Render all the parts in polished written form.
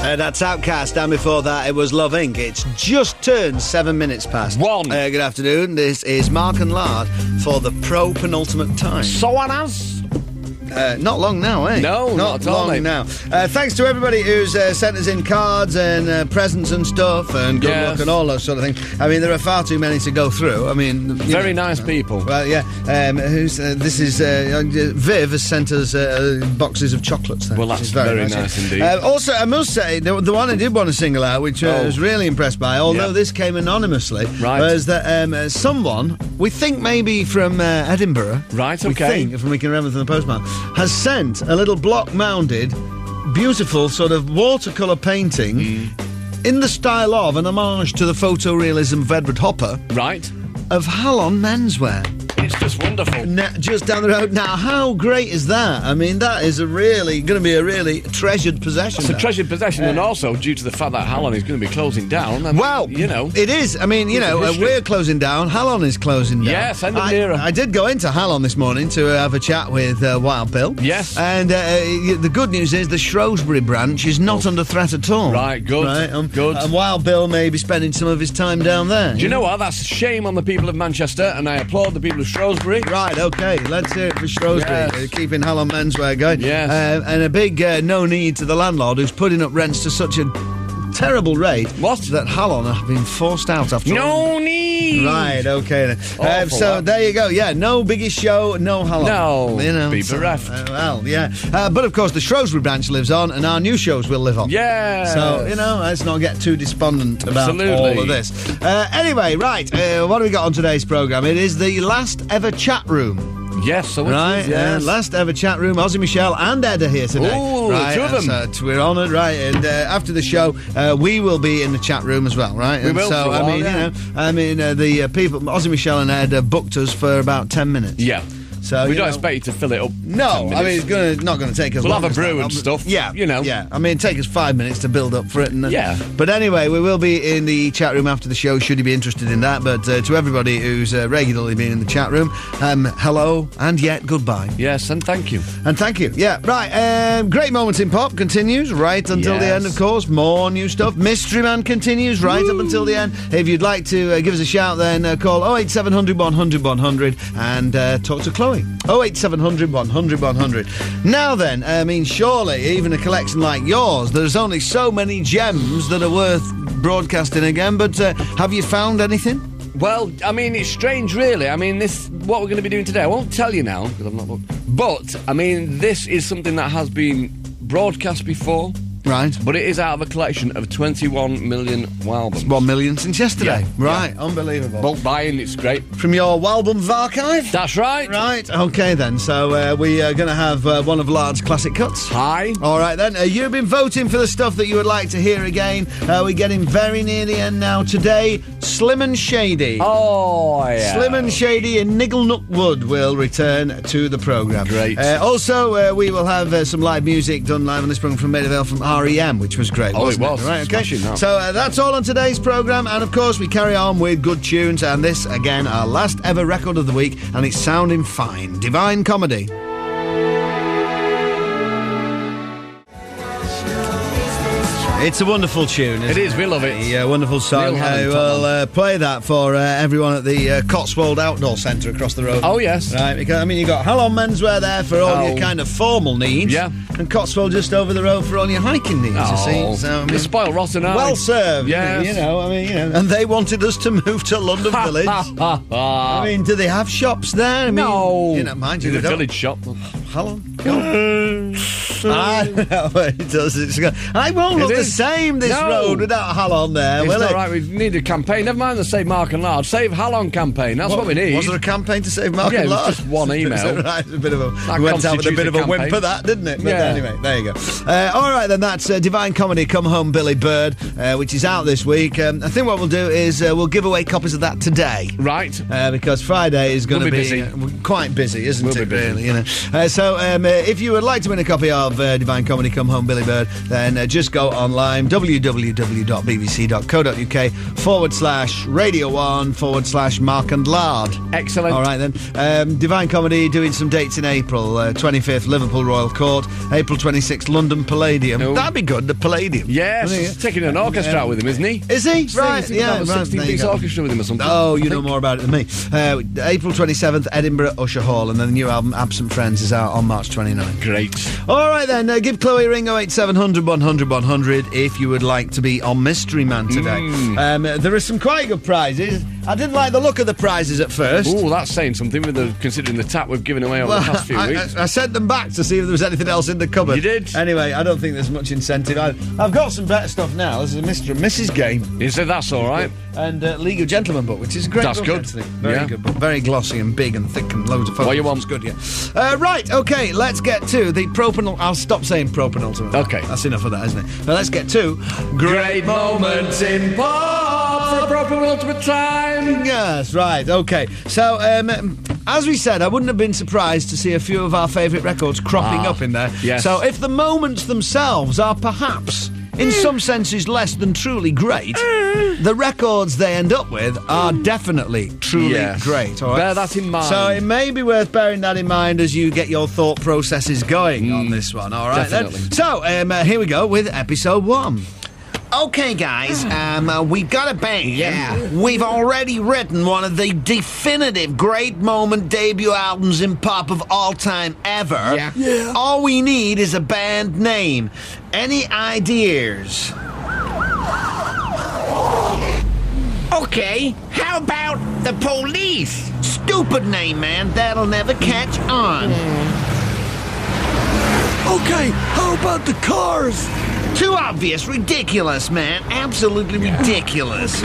That's Outcast, and before that it was Love Inc. It's just turned 7 minutes past 1. Good afternoon, this is Mark and Lard for the pro-penultimate time. So on us. Not long now, eh? No, not at all, long mate. now. Thanks to everybody who's sent us in cards and presents and stuff and good luck and all that sort of thing. I mean, there are far too many to go through. I mean... Very nice people. Well, yeah. This is... Viv has sent us boxes of chocolates. Well, that's very nice indeed. Also, I must say, the one I did want to single out, which I was really impressed by, although this came anonymously, was that someone, we think maybe from Edinburgh... Right, okay. We think, if we can remember from the postmark... has sent a little block-mounted, beautiful sort of watercolour painting in the style of an homage to the photorealism of Edward Hopper. Right. Of Halon menswear. It's just wonderful. Just down the road. Now, how great is that? I mean, that is going to be a really treasured possession. It's a treasured possession, and also due to the fact that Halon is going to be closing down. I mean, it is. I mean, we're closing down. Halon is closing down. Yes, and nearer. I did go into Halon this morning to have a chat with Wild Bill. Yes. And the good news is the Shrewsbury branch is not under threat at all. Right, good. Right, good. And Wild Bill may be spending some of his time down there. Do you know what? That's a shame on the people of Manchester, and I applaud the people of Shrewsbury. Right, OK, let's hear it for Shrewsbury, keeping Halon menswear going. Yes. And a big no need to the landlord who's putting up rents to such a terrible rate that Halon have been forced out after No need! Right, OK then. So there you go, no biggest show, no Halon. No, be bereft. But of course the Shrewsbury branch lives on and our new shows will live on. Yeah. So, let's not get too despondent about all of this. Anyway, right, what have we got on today's programme? It is the last ever chat room. Yes, so it is, yes. Last ever chat room. Ozzy Michelle and Ed are here today. Ooh, right, two of them. So we're honoured, right? And after the show, we will be in the chat room as well, right? We will. So the people, Ozzy Michelle and Ed, booked us for about 10 minutes. Yeah. So we don't expect you to fill it up. No, I mean it's not going to take us. We'll long have a brew and that. stuff. Yeah, Yeah, I mean, take us 5 minutes to build up for it. But anyway, we will be in the chat room after the show. Should you be interested in that? But to everybody who's regularly been in the chat room, hello and yet goodbye. Yes, and thank you. And thank you. Yeah, right. Great Moments in Pop continues right until the end. Of course, more new stuff. Mystery Man continues right up until the end. If you'd like to give us a shout, then call 08700 100 100 and talk to Chloe. 08700 100 100. Now then, I mean, surely, even a collection like yours, there's only so many gems that are worth broadcasting again, but have you found anything? Well, I mean, it's strange, really. I mean, what we're going to be doing today, I won't tell you now, because I'm not booked. But, I mean, this is something that has been broadcast before. Right. But it is out of a collection of 21 million albums. 1 million since yesterday. Yeah. Right, unbelievable. Bulk buying, it's great. From your Walbums archive? That's right. Right, OK then. So we are going to have one of Lard's classic cuts. Hi. All right then. You've been voting for the stuff that you would like to hear again. We're getting very near the end now. Today, Slim and Shady. Oh, yeah. Slim and Shady in Nigglenook Wood will return to the programme. Great. Also, we will have some live music done live on this programme from Maida Vale from R.E.M., which was great. Oh, it was. Right, okay. So that's all on today's programme, and of course we carry on with good tunes, and this, again, our last ever record of the week, and it's sounding fine. Divine Comedy. It's a wonderful tune, isn't it? It is, we love it. Yeah, wonderful song. We'll play that for everyone at the Cotswold Outdoor Centre across the road. Oh, yes. Right, because, I mean, you've got Halon menswear there for all your kind of formal needs. Yeah. And Cotswold just over the road for all your hiking needs, you see. So, I mean, spoiled rotten, aren't well served. Yes. And they wanted us to move to London Village. I mean, do they have shops there? I mean, no. Mind you, the village shop. Halon? I know it does. I won't look the same this road without Halon there, will it? All right, we need a campaign. Never mind the Save Mark and Lard. Save Halon campaign. That's what we need. Was there a campaign to save Mark and Lard? Just one email. Right, a bit of a went out with a bit of a whimper, that, didn't it? But anyway, there you go. All right, then, that's Divine Comedy, Come Home Billy Bird, which is out this week. I think what we'll do is we'll give away copies of that today. Right. Because Friday is going to be busy. Quite busy, isn't it? Busy. Really, So if you would like to win a copy of of Divine Comedy Come Home Billy Bird, then just go online, www.bbc.co.uk/Radio1/Mark and Lard. Excellent. All right, then. Divine Comedy doing some dates in April. 25th, Liverpool Royal Court. April 26th, London Palladium. Oh. That'd be good, the Palladium. Yes, he's taking an orchestra out with him, isn't he? Is he? Right, yeah. 16-piece orchestra with him or something. Oh, you know more about it than me. April 27th, Edinburgh, Usher Hall, and then the new album, Absent Friends, is out on March 29th. Great. All right, then. Give Chloe a ring, 08700 100 100, if you would like to be on Mystery Man today. There are some quite good prizes. I didn't like the look of the prizes at first. Oh, that's saying something, considering the tap we've given away over the past few weeks. I sent them back to see if there was anything else in the cupboard. You did? Anyway, I don't think there's much incentive. I've got some better stuff now. This is a Mr. and Mrs. game. You said that's all right. And League of Gentlemen book, which is a great That's book, good. actually. Very good book. Very glossy and big and thick and loads of photos. What you want? It's good, yeah. Right, OK, let's get to the propenultimate... I'll stop saying propenultimate. OK. That's enough of that, isn't it? Now let's get to... Great moments in pop for a propenultimate time. Yes, right, OK. So, as we said, I wouldn't have been surprised to see a few of our favourite records cropping up in there. Yes. So if the moments themselves are perhaps... in some senses less than truly great, the records they end up with are definitely truly great. All right? Bear that in mind. So it may be worth bearing that in mind as you get your thought processes going on this one. All right, definitely. then. So here we go with episode 1. Okay, guys, we've got a band. Yeah. We've already written one of the definitive great moment debut albums in pop of all time ever. Yeah. All we need is a band name. Any ideas? Okay, how about the Police? Stupid name, man. That'll never catch on. Okay, how about the Cars? Too obvious. Ridiculous, man. Absolutely ridiculous.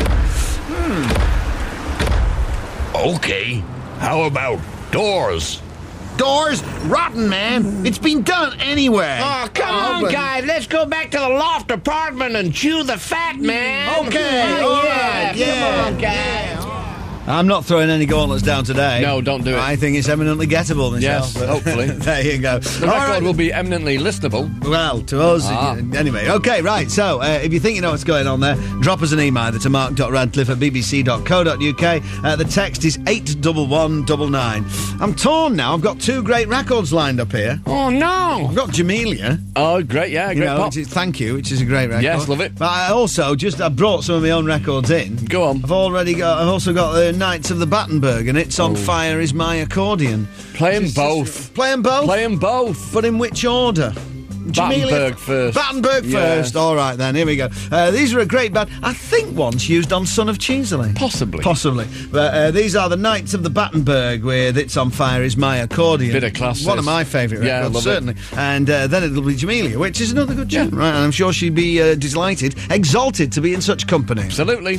Okay, how about Doors? Doors? Rotten, man. It's been done anyway. Oh, come on, guys. Let's go back to the loft apartment and chew the fat, man. Okay, all right, Come on, guys. I'm not throwing any gauntlets down today. No, don't do it. I think it's eminently gettable myself. Yes, hopefully. There you go. The record will be eminently listenable. Well, to us, anyway. Okay, right, so if you think you know what's going on there, drop us an email either to mark.radcliffe@bbc.co.uk. The text is 81199. I'm torn now. I've got 2 great records lined up here. Oh, no. I've got Jamelia. Oh, great, yeah, great pop. Thank You, which is a great record. Yes, love it. But I also I brought some of my own records in. Go on. I've also got the Knights of the Battenberg, and It's on Fire is My Accordion. Play them both. Play them both? Play them both. But in which order? Battenberg first. Battenberg first. All right, then. Here we go. These are a great band. I think once used on Son of Cheesley. Possibly. But these are the Knights of the Battenberg with It's on Fire is My Accordion. Bit of class. One of my favourite records, love certainly. And then it'll be Jamelia, which is another good tune. Right, and I'm sure she'd be delighted, exalted to be in such company. Absolutely.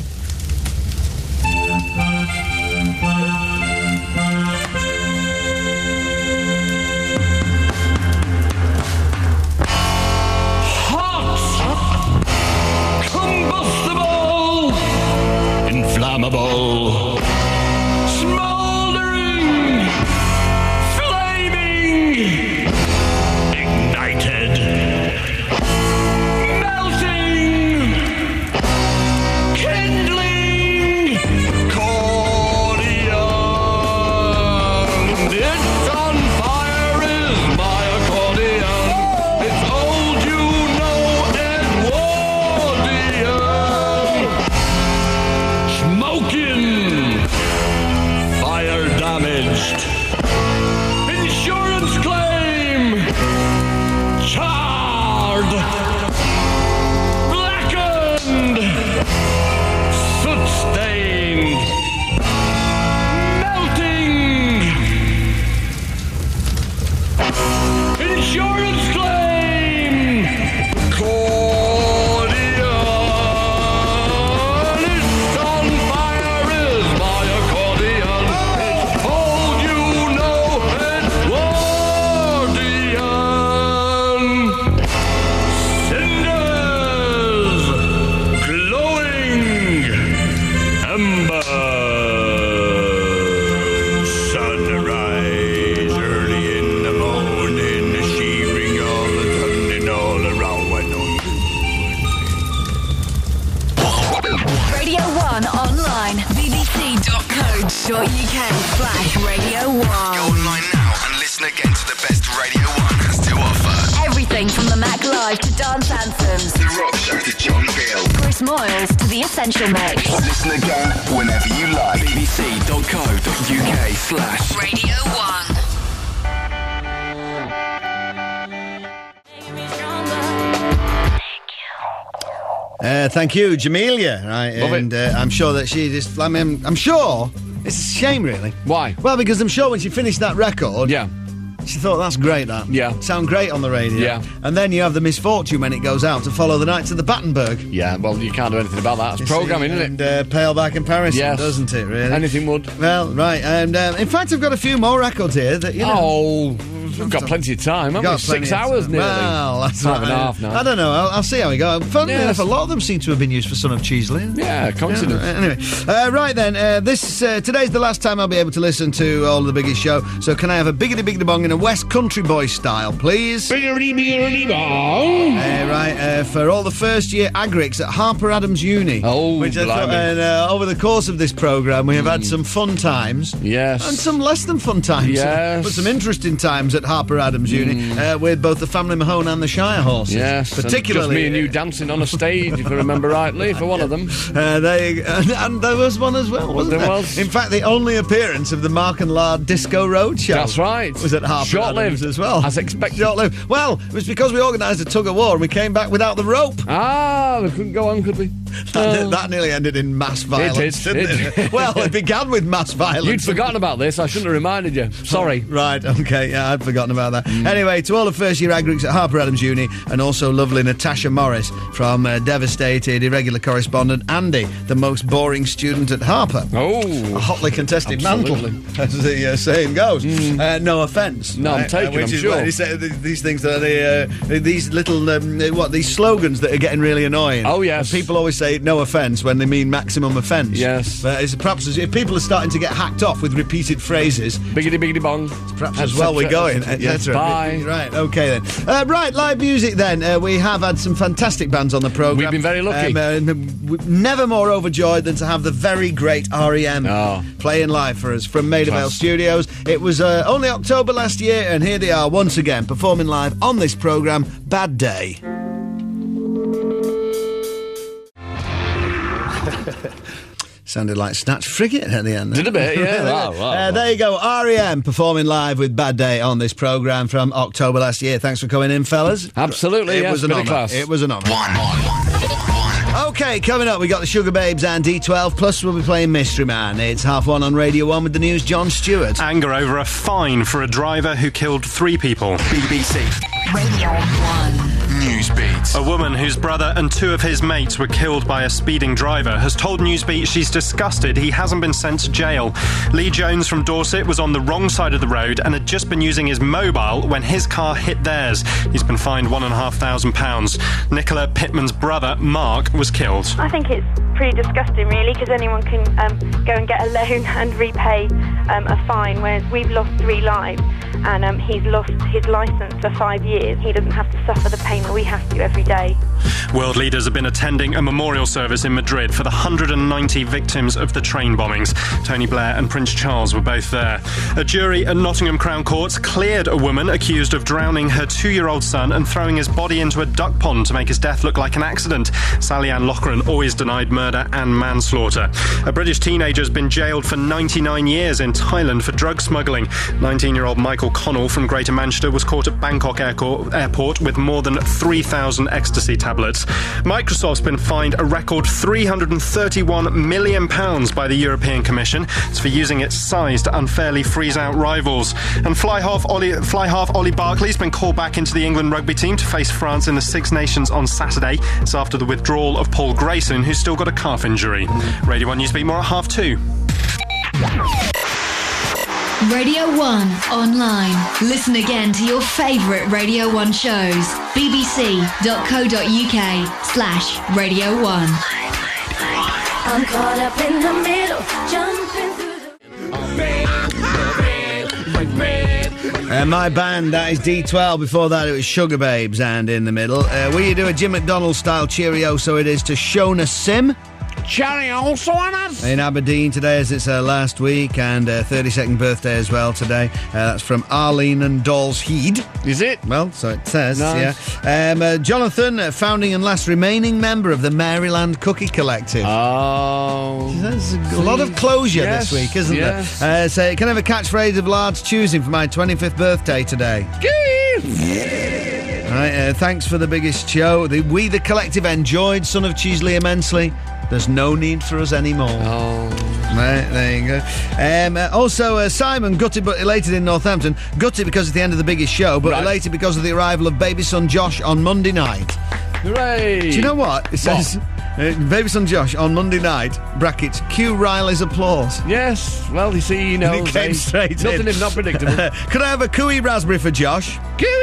Inflammable, smoldering, flaming, ignited, melting, kindling. Everything from the Mac Live to dance anthems. The Rock Show to John Gill. Chris Moyles to the Essential Mix. Listen again whenever you like. BBC.co.uk/Radio 1. Thank you, Jamelia. Right, Love and I'm sure that she just. I mean, I'm sure it's a shame, really. Why? Well, because I'm sure when she finished that record, Yeah. she thought that's great. That sound great on the radio. Yeah. And then you have the misfortune when it goes out to follow the Knights of the Battenberg. Yeah, well, you can't do anything about that. It's programming, isn't it? And pale by comparison, Yes. doesn't it? Really? Anything would. Well, right. And in fact, I've got a few more records here that you know. Oh, we've got plenty of time, haven't we? 6 hours nearly. Well, that's 5 and a half now. I don't know. I'll see how we go. Funnily Yes. enough, a lot of them seem to have been used for Son of Cheesley. Yeah, coincidence. Anyway, right then. Today's the last time I'll be able to listen to all of the biggest show. So can I have a biggity biggity bong in a West Country Boy style, please? For all the first year agrics at Harper Adams Uni. Oh, which I thought, blimey. and over the course of this programme, we have had some fun times. Yes. And some less than fun times. Yes. But some interesting times at Harper Adams Uni with both the Family Mahone and the Shire horses. Yes, particularly and just me and you dancing on a stage, if I remember rightly, for one of them. and there was one as well, wasn't there? There was. In fact, the only appearance of the Mark and Lard Disco Roadshow. That's right. Was at Harper Short-lived Adams as well. as expected. Short-lived. Well, it was because we organised a tug of war and we came back without the rope. We couldn't go on, could we? That nearly ended in mass violence, didn't it? Well, it began with mass violence. You'd forgotten about this. I shouldn't have reminded you. Sorry. Right, okay, yeah, I'd forgotten about that. Anyway, to all the first-year agrics at Harper Adams Uni, and also lovely Natasha Morris from devastated irregular correspondent Andy, the most boring student at Harper. Oh. A hotly contested Absolutely. mantle, as the saying goes. No offence. No, I'm taking, which I'm is sure. why they say these things that are these little, these slogans that are getting really annoying. Oh, yes. And people always say no offence when they mean maximum offence. Yes. But it's perhaps if people are starting to get hacked off with repeated phrases, Biggity biggity bong. perhaps as well we're going, Yes, etc. bye. Right, okay then. Right, live music then. We have had some fantastic bands on the programme. We've been very lucky. Never more overjoyed than to have the very great R.E.M. playing live for us from Maida Vale Studios. It was only October last year, and here they are once again performing live on this programme, Bad Day. Sounded like Snatch Frigate at the end. Did a bit, yeah. Wow. There you go, R.E.M. performing live with Bad Day on this programme from October last year. Thanks for coming in, fellas. Absolutely, It yes, was an bit of honour. class. It was an honour. Okay, coming up, we got the Sugar Babes and D12, plus we'll be playing Mystery Man. It's 1:30 on Radio 1 with the news, John Stewart. Anger over a fine for a driver who killed 3 people. BBC Radio 1. Newsbeat. A woman whose brother and 2 of his mates were killed by a speeding driver has told Newsbeat she's disgusted he hasn't been sent to jail. Lee Jones from Dorset was on the wrong side of the road and had just been using his mobile when his car hit theirs. He's been fined £1,500. Nicola Pittman's brother, Mark, was killed. I think it's pretty disgusting, really, because anyone can go and get a loan and repay a fine, whereas we've lost 3 lives and he's lost his licence for 5 years. He doesn't have to suffer the pain that we have to every day. World leaders have been attending a memorial service in Madrid for the 190 victims of the train bombings. Tony Blair and Prince Charles were both there. A jury at Nottingham Crown Courts cleared a woman accused of drowning her 2-year-old son and throwing his body into a duck pond to make his death look like an accident. Sally Ann Loughran always denied murder and manslaughter. A British teenager has been jailed for 99 years in Thailand for drug smuggling. 19-year-old Michael Connell from Greater Manchester was caught at Bangkok Airport with more than 3,000 ecstasy tablets. Microsoft's been fined a record £331 million by the European Commission. It's for using its size to unfairly freeze out rivals. And fly half Ollie Barkley's been called back into the England rugby team to face France in the Six Nations on Saturday. It's after the withdrawal of Paul Grayson, who's still got a calf injury. Radio 1 Newsbeat more at 2:30. Radio 1 online. Listen again to your favourite Radio 1 shows. bbc.co.uk/Radio 1. I'm caught up in the middle, jumping through the... My band, that is D12. Before that, it was Sugar Babes, and in the middle. Will you do a Jim McDonald-style cheerio so it is to Shona Sim? cherry also on us? In Aberdeen today, as it's her last week, and 32nd birthday as well today. That's from Arlene and Dolls Heed. Is it? Well, so it says, Nice. yeah. Jonathan, founding and last remaining member of the Maryland Cookie Collective. Oh. There's a lot of closure this week, isn't there? So, can I have a catchphrase of Lard's choosing for my 25th birthday today? Right, thanks for the biggest show. We, the collective, enjoyed Son of Cheesley immensely. There's no need for us anymore. Oh. Right, there you go. Also, Simon, gutted but elated in Northampton. Gutted because it's the end of the biggest show, but elated because of the arrival of baby son Josh on Monday night. Hooray! Do you know what? It says, baby son Josh on Monday night, brackets, cue Riley's applause. Yes, well, you see, you know. And he came straight nothing in. is not predictable. Could I have a cooey raspberry for Josh?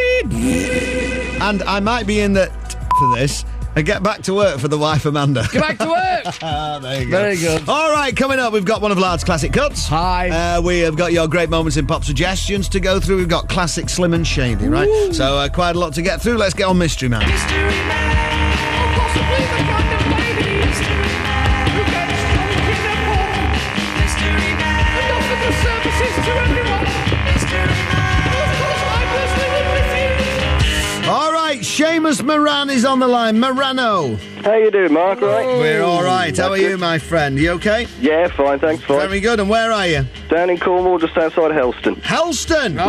Cooey! And I might be in the for this. And get back to work for the wife Amanda. Get back to work! There you go. Very good. All right, coming up, we've got one of Lard's classic cuts. Hi. We have got your great moments in pop suggestions to go through. We've got classic Slim and Shady, right? Ooh. So quite a lot to get through. Let's get on Mystery Man. Mystery Man. Or possibly the kind of lady who gets drunk in a pub. Mystery Man. And offers the services to everyone. Mystery Man. Of course, I personally would refuse. All right, Seamus Moran is on the line. Morano. How you doing, Mark? Right? We're all right. How are you, my friend? You okay? Yeah, fine, thanks, fine. Very good. And where are you? Down in Cornwall, just outside Helston. Helston.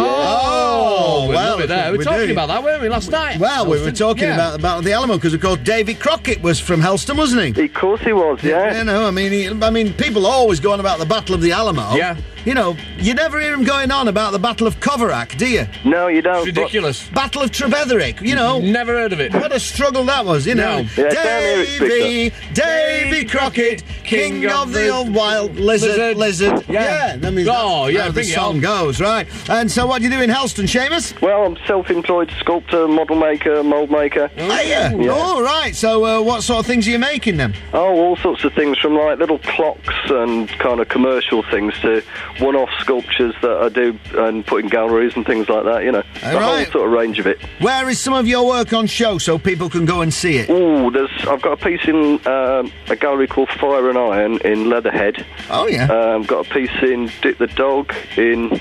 Oh, we well, love it there. We were talking about that, weren't we, last night? Well, we were talking about the Battle of the Alamo because, of course, Davy Crockett was from Helston, wasn't he? Of course he was, yeah. You know, I mean, people always go on about the Battle of the Alamo. Yeah. You know, you never hear him going on about the Battle of Coverack, do you? No, you don't. Ridiculous. Battle of Trevetherick, you know. Never heard of it. What a struggle that was, you know. No. Yeah, down here it's Davy Crockett, king of the old wild lizard. Yeah. I mean, Oh, yeah, how the bring it song on. goes, right. And so what do you do in Helston, Seamus? Well, I'm self-employed sculptor, model maker, mould maker. Are you? Yeah. All right. So what sort of things are you making then? Oh, all sorts of things, from like little clocks and kind of commercial things to one-off sculptures that I do and put in galleries and things like that, you know. All The right. whole sort of range of it. Where is some of your work on show so people can go and see it? Ooh, I've got a piece in a gallery called Fire and Iron in Leatherhead. Oh, yeah. Got a piece in Dick the Dog in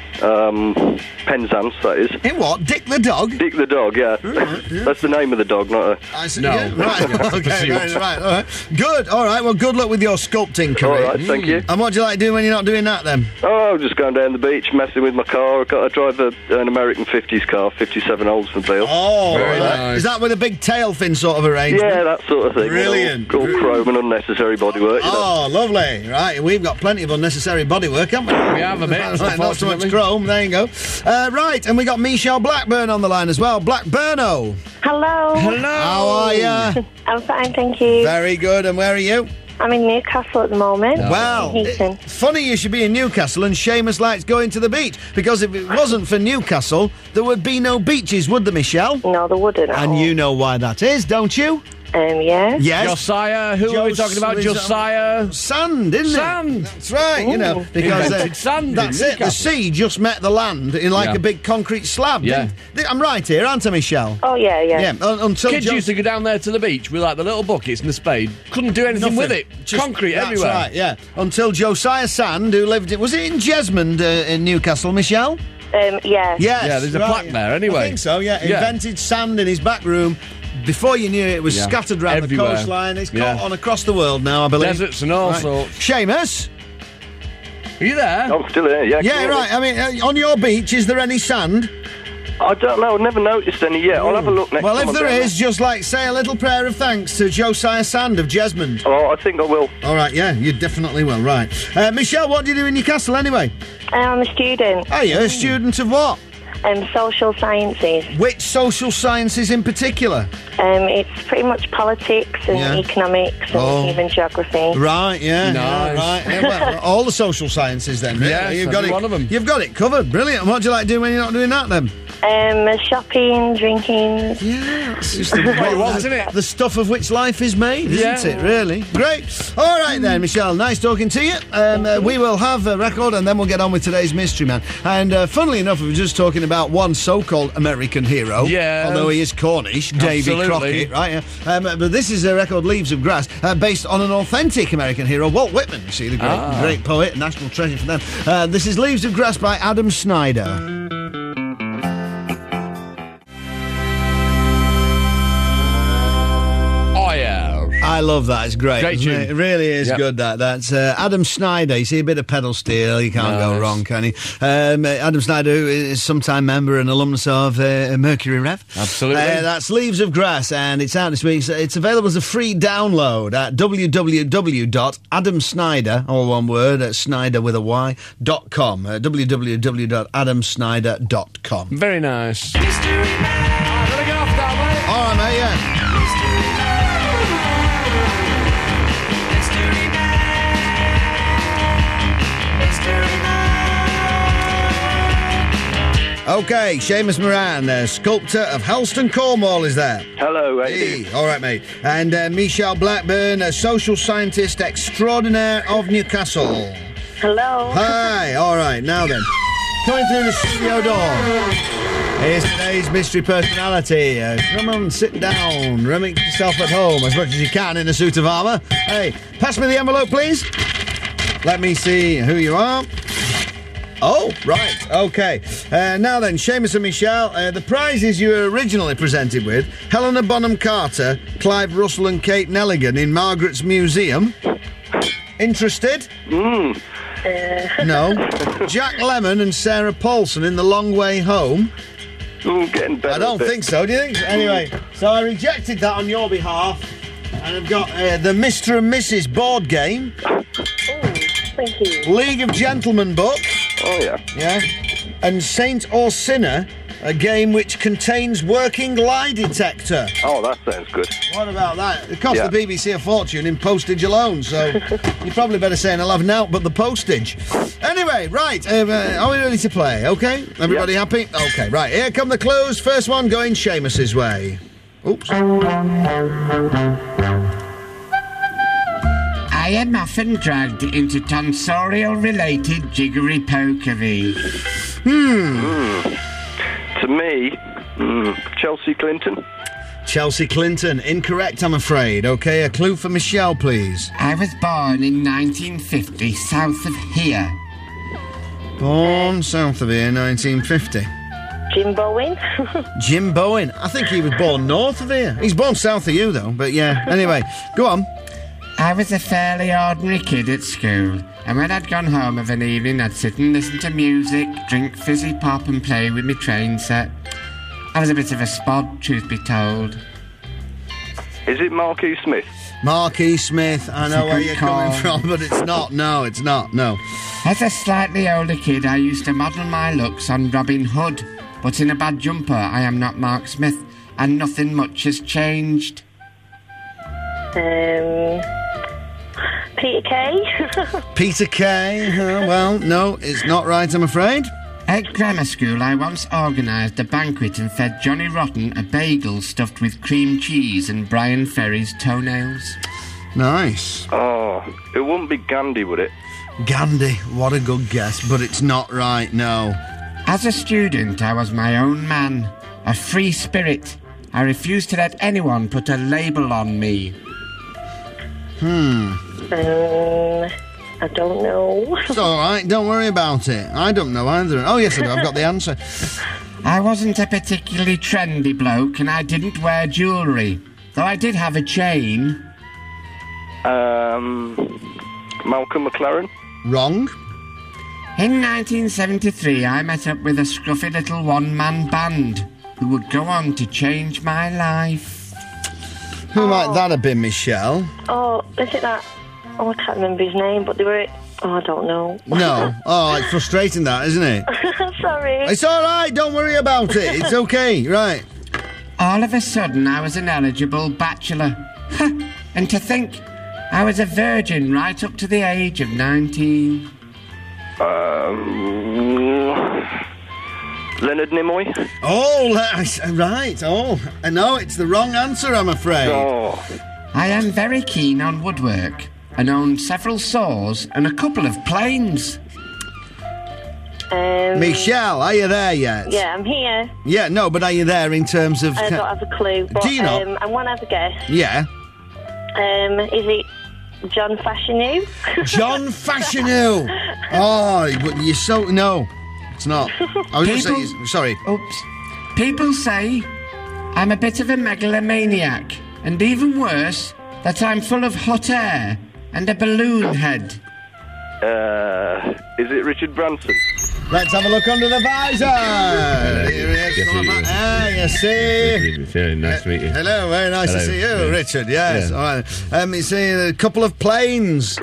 Penzance, that is. In what? Dick the Dog? Dick the Dog, yeah. That's the name of the dog, not a... I see. No. Yeah, right. Okay, right. All right. Good. All right. Well, good luck with your sculpting career. All right, thank you. And what do you like doing when you're not doing that then? Oh, just going down the beach, messing with my car. I've got to drive an American 50s car, 57 Oldsmobile. Oh, Very right. nice. Is that with a big tail fin sort of arrangement? Yeah, that sort of thing. Brilliant. All chrome and unnecessary bodywork, you know. Oh, lovely. Right, we've got plenty of unnecessary bodywork, haven't we? We have a bit, Right, not so much unfortunately. chrome. There you go. Right, and we got Michelle Blackburn on the line as well. Blackburno. Hello. How are you? I'm fine, thank you. Very good. And where are you? I'm in Newcastle at the moment. Well, In Heaton. funny you should be in Newcastle and Seamus likes going to the beach, because if it wasn't for Newcastle, there would be no beaches, would there, Michelle? No, there wouldn't. And you know why that is, don't you? Yeah. Yes. Josiah, who are we talking about? Josiah Sand, isn't it? Sand. That's right, you know, because Invented sand in that's it. The Newcastle. sea just met the land in like Yeah. a big concrete slab. Yeah. I'm right here, aren't I, Michelle? Oh, yeah. Yeah. Until Kids used to go down there to the beach with like the little buckets and the spade. Couldn't do anything with it. Just- Concrete that's everywhere. right, yeah. Until Josiah Sand, who lived... Was it in Jesmond in Newcastle, Michelle? Yeah. Yes. Yeah, there's a right, plaque there anyway. I think so, yeah. Yeah. Invented sand in his back room. Before you knew it, it was Yeah. scattered around Everywhere. the coastline. It's Yeah. caught on across the world now, I believe. Deserts and all sorts. Seamus? Are you there? I'm still here, yeah. Yeah, can you hear me? right. I mean, on your beach, is there any sand? I don't know, I've never noticed any yet. I'll have a look next Well, time if I'm there down is, just like say a little prayer of thanks to Josiah Sand of Jesmond. Oh, I think I will. All right, yeah, you definitely will. Right, Michelle, what do you do in Newcastle anyway? I'm a student. Are you a student of what? Social sciences. Which social sciences in particular? It's pretty much politics and Yeah. economics and even geography. Right, yeah, Nice. right. Yeah, well, all the social sciences then. Really. Yes, you've got every it. one of them. You've got it covered. Brilliant. And what do you like doing when you're not doing that then? Shopping, drinking. Yeah, it's just the, What you want, isn't it? the stuff of which life is made, isn't Yeah. it, really? Great. All right then, Michelle, nice talking to you. We will have a record and then we'll get on with today's Mystery Man. And funnily enough, we were just talking about one so-called American hero. Yeah. Although he is Cornish, Davy Absolutely. Crockett, right? Yeah. But this is a record, Leaves of Grass, based on an authentic American hero, Walt Whitman, you see, the great poet, national treasure for them. This is Leaves of Grass by Adam Snyder. Oh, yeah. I love that. It's great. Great isn't tune. it? It really is Yep. good, that. That's Adam Snyder. You see a bit of pedal steel. You can't go Nice. wrong, can you? Adam Snyder is sometime member and alumnus of Mercury Rev. Absolutely. That's Leaves of Grass, and it's out this week. So it's available as a free download at www.adamsnyder, all one word, Snyder with a Y.com. www.adamsnyder.com. Very nice. Mystery Man. Gotta get off that, mate. All right, mate, yeah. Okay, Seamus Moran, sculptor of Helston, Cornwall, is there. Hello, Hey, all right, mate. And Michelle Blackburn, a social scientist extraordinaire of Newcastle. Hello. Hi, all right, now then. Coming through the studio door. Here's today's mystery personality. Come on, sit down. Remix yourself at home as much as you can in a suit of armour. Hey, pass me the envelope, please. Let me see who you are. Oh, right, okay. Now then, Seamus and Michelle, the prizes you were originally presented with: Helena Bonham Carter, Clive Russell and Kate Nelligan in Margaret's Museum. Interested? No. Jack Lemmon and Sarah Paulson in The Long Way Home. Getting better. I don't think so, do you think? Anyway, so I rejected that on your behalf, and I've got the Mr. and Mrs. board game, Thank you. League of Gentlemen book, Oh, yeah. yeah, and Saint or Sinner, a game which contains working lie detector. Oh, that sounds good. What about that? It cost Yeah. the BBC a fortune in postage alone, so you're probably better saying I'll have naught but the postage. Anyway, right, are we ready to play, okay? Everybody happy? Okay, right, here come the clues. First one going Seamus's way. Oops. I am often dragged into tonsorial-related jiggery-pokery. To me, Chelsea Clinton. Chelsea Clinton, incorrect, I'm afraid. Okay, a clue for Michelle, please. I was born in 1950, south of here. Born south of here, 1950. Jim Bowen. Jim Bowen. I think he was born north of here. He's born south of you, though, but yeah. Anyway, go on. I was a fairly ordinary kid at school, and when I'd gone home of an evening, I'd sit and listen to music, drink fizzy pop and play with my train set. I was a bit of a spod, truth be told. Is it Marquis Smith? Marquis Smith, I know where you're coming call. from, but it's not. No, it's not. No. As a slightly older kid, I used to model my looks on Robin Hood, but in a bad jumper, I am not Mark Smith, and nothing much has changed. Peter Kay. Peter Kay. Well, no, it's not right, I'm afraid. At grammar school, I once organised a banquet and fed Johnny Rotten a bagel stuffed with cream cheese and Brian Ferry's toenails. Nice. Oh, it wouldn't be Gandhi, would it? Gandhi, what a good guess, but it's not right, no. As a student, I was my own man, a free spirit. I refused to let anyone put a label on me. I don't know. It's all right, don't worry about it. I don't know either. Oh, yes, I do. I've got the answer. I wasn't a particularly trendy bloke, and I didn't wear jewellery, though I did have a chain. Malcolm McLaren? Wrong. In 1973, I met up with a scruffy little one-man band who would go on to change my life. Who might that have been, Michelle? Oh, is it that? Oh, I can't remember his name, but they were... Oh, I don't know. No. Oh, it's frustrating, that, isn't it? Sorry. It's all right, don't worry about it. It's okay, right. All of a sudden, I was an eligible bachelor. And to think, I was a virgin right up to the age of 19. Leonard Nimoy. Oh, right. Oh, no, it's the wrong answer, I'm afraid. Oh. I am very keen on woodwork and own several saws and a couple of planes. Michelle, are you there yet? Yeah, I'm here. Yeah, no, but are you there in terms of... I don't have a clue. But, Do you not? I want to have a guess. Yeah. Is it John Fashanu? John Fashanu! Oh, you're so... No, it's not. I was just saying... Sorry. Oops. People say I'm a bit of a megalomaniac, and even worse, that I'm full of hot air and a balloon head. Is it Richard Branson? Let's have a look under the visor. Here he is. You see. Very nice to meet you. Hello, very nice to see you, Yeah. Richard. Yes. All right. You see a couple of planes.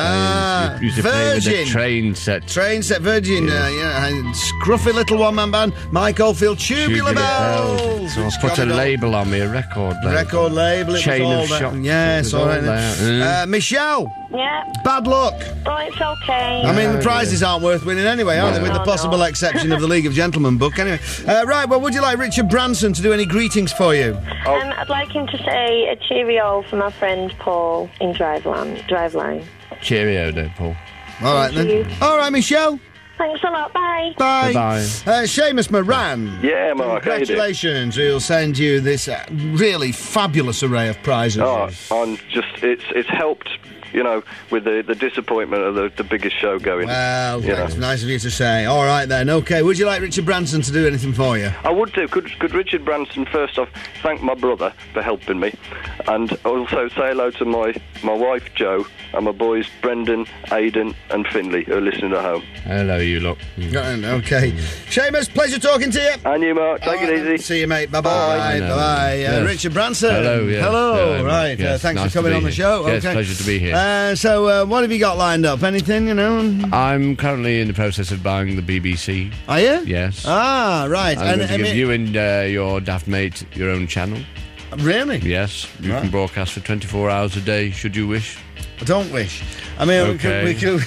Used to play with the Virgin. train set. Train set Virgin. Scruffy little one-man band. Mike Oldfield. Tubular Bells. So I It's put got a it all. label on me, a record label. Record label. It Chain was all of that. shots. Yes, It was all all right. that. Michelle. Yeah. Bad luck. Oh, it's okay. I mean, the prizes aren't worth winning anyway, are they? With the possible exception of the League of Gentlemen book. Anyway, right. Well, would you like Richard Branson to do any greetings for you? I'd like him to say a cheerio for my friend Paul in Driveline. Cheerio, then, Paul. All right, Thank then. you. All right, Michelle. Thanks a lot. Bye. Bye. Bye. Seamus Moran. Yeah, Mark. how you doing? Congratulations. We'll send you this really fabulous array of prizes. Oh, it's helped, with the disappointment of the biggest show going. Well, thanks. Nice of you to say. All right, then. Okay. Would you like Richard Branson to do anything for you? I would do. Could Richard Branson first off thank my brother for helping me, and also say hello to my wife Jo and my boys Brendan, Aidan, and Finley who are listening at home. Hello, you lot. Okay. Seamus, pleasure talking to you. And you, Mark. Take it easy. See you, mate. Bye-bye. Bye-bye. Yes. Richard Branson. Hello, yes. Hello. Yeah, Right. yes, Thanks nice for coming to be on the here. show. Yes, Okay. pleasure to be here. So, what have you got lined up? Anything, I'm currently in the process of buying the BBC. Are you? Yes. Ah, right. I'm going to give you and your daft mate your own channel. Really? Yes. You can broadcast for 24 hours a day, should you wish. I don't wish. I mean, Okay. we could,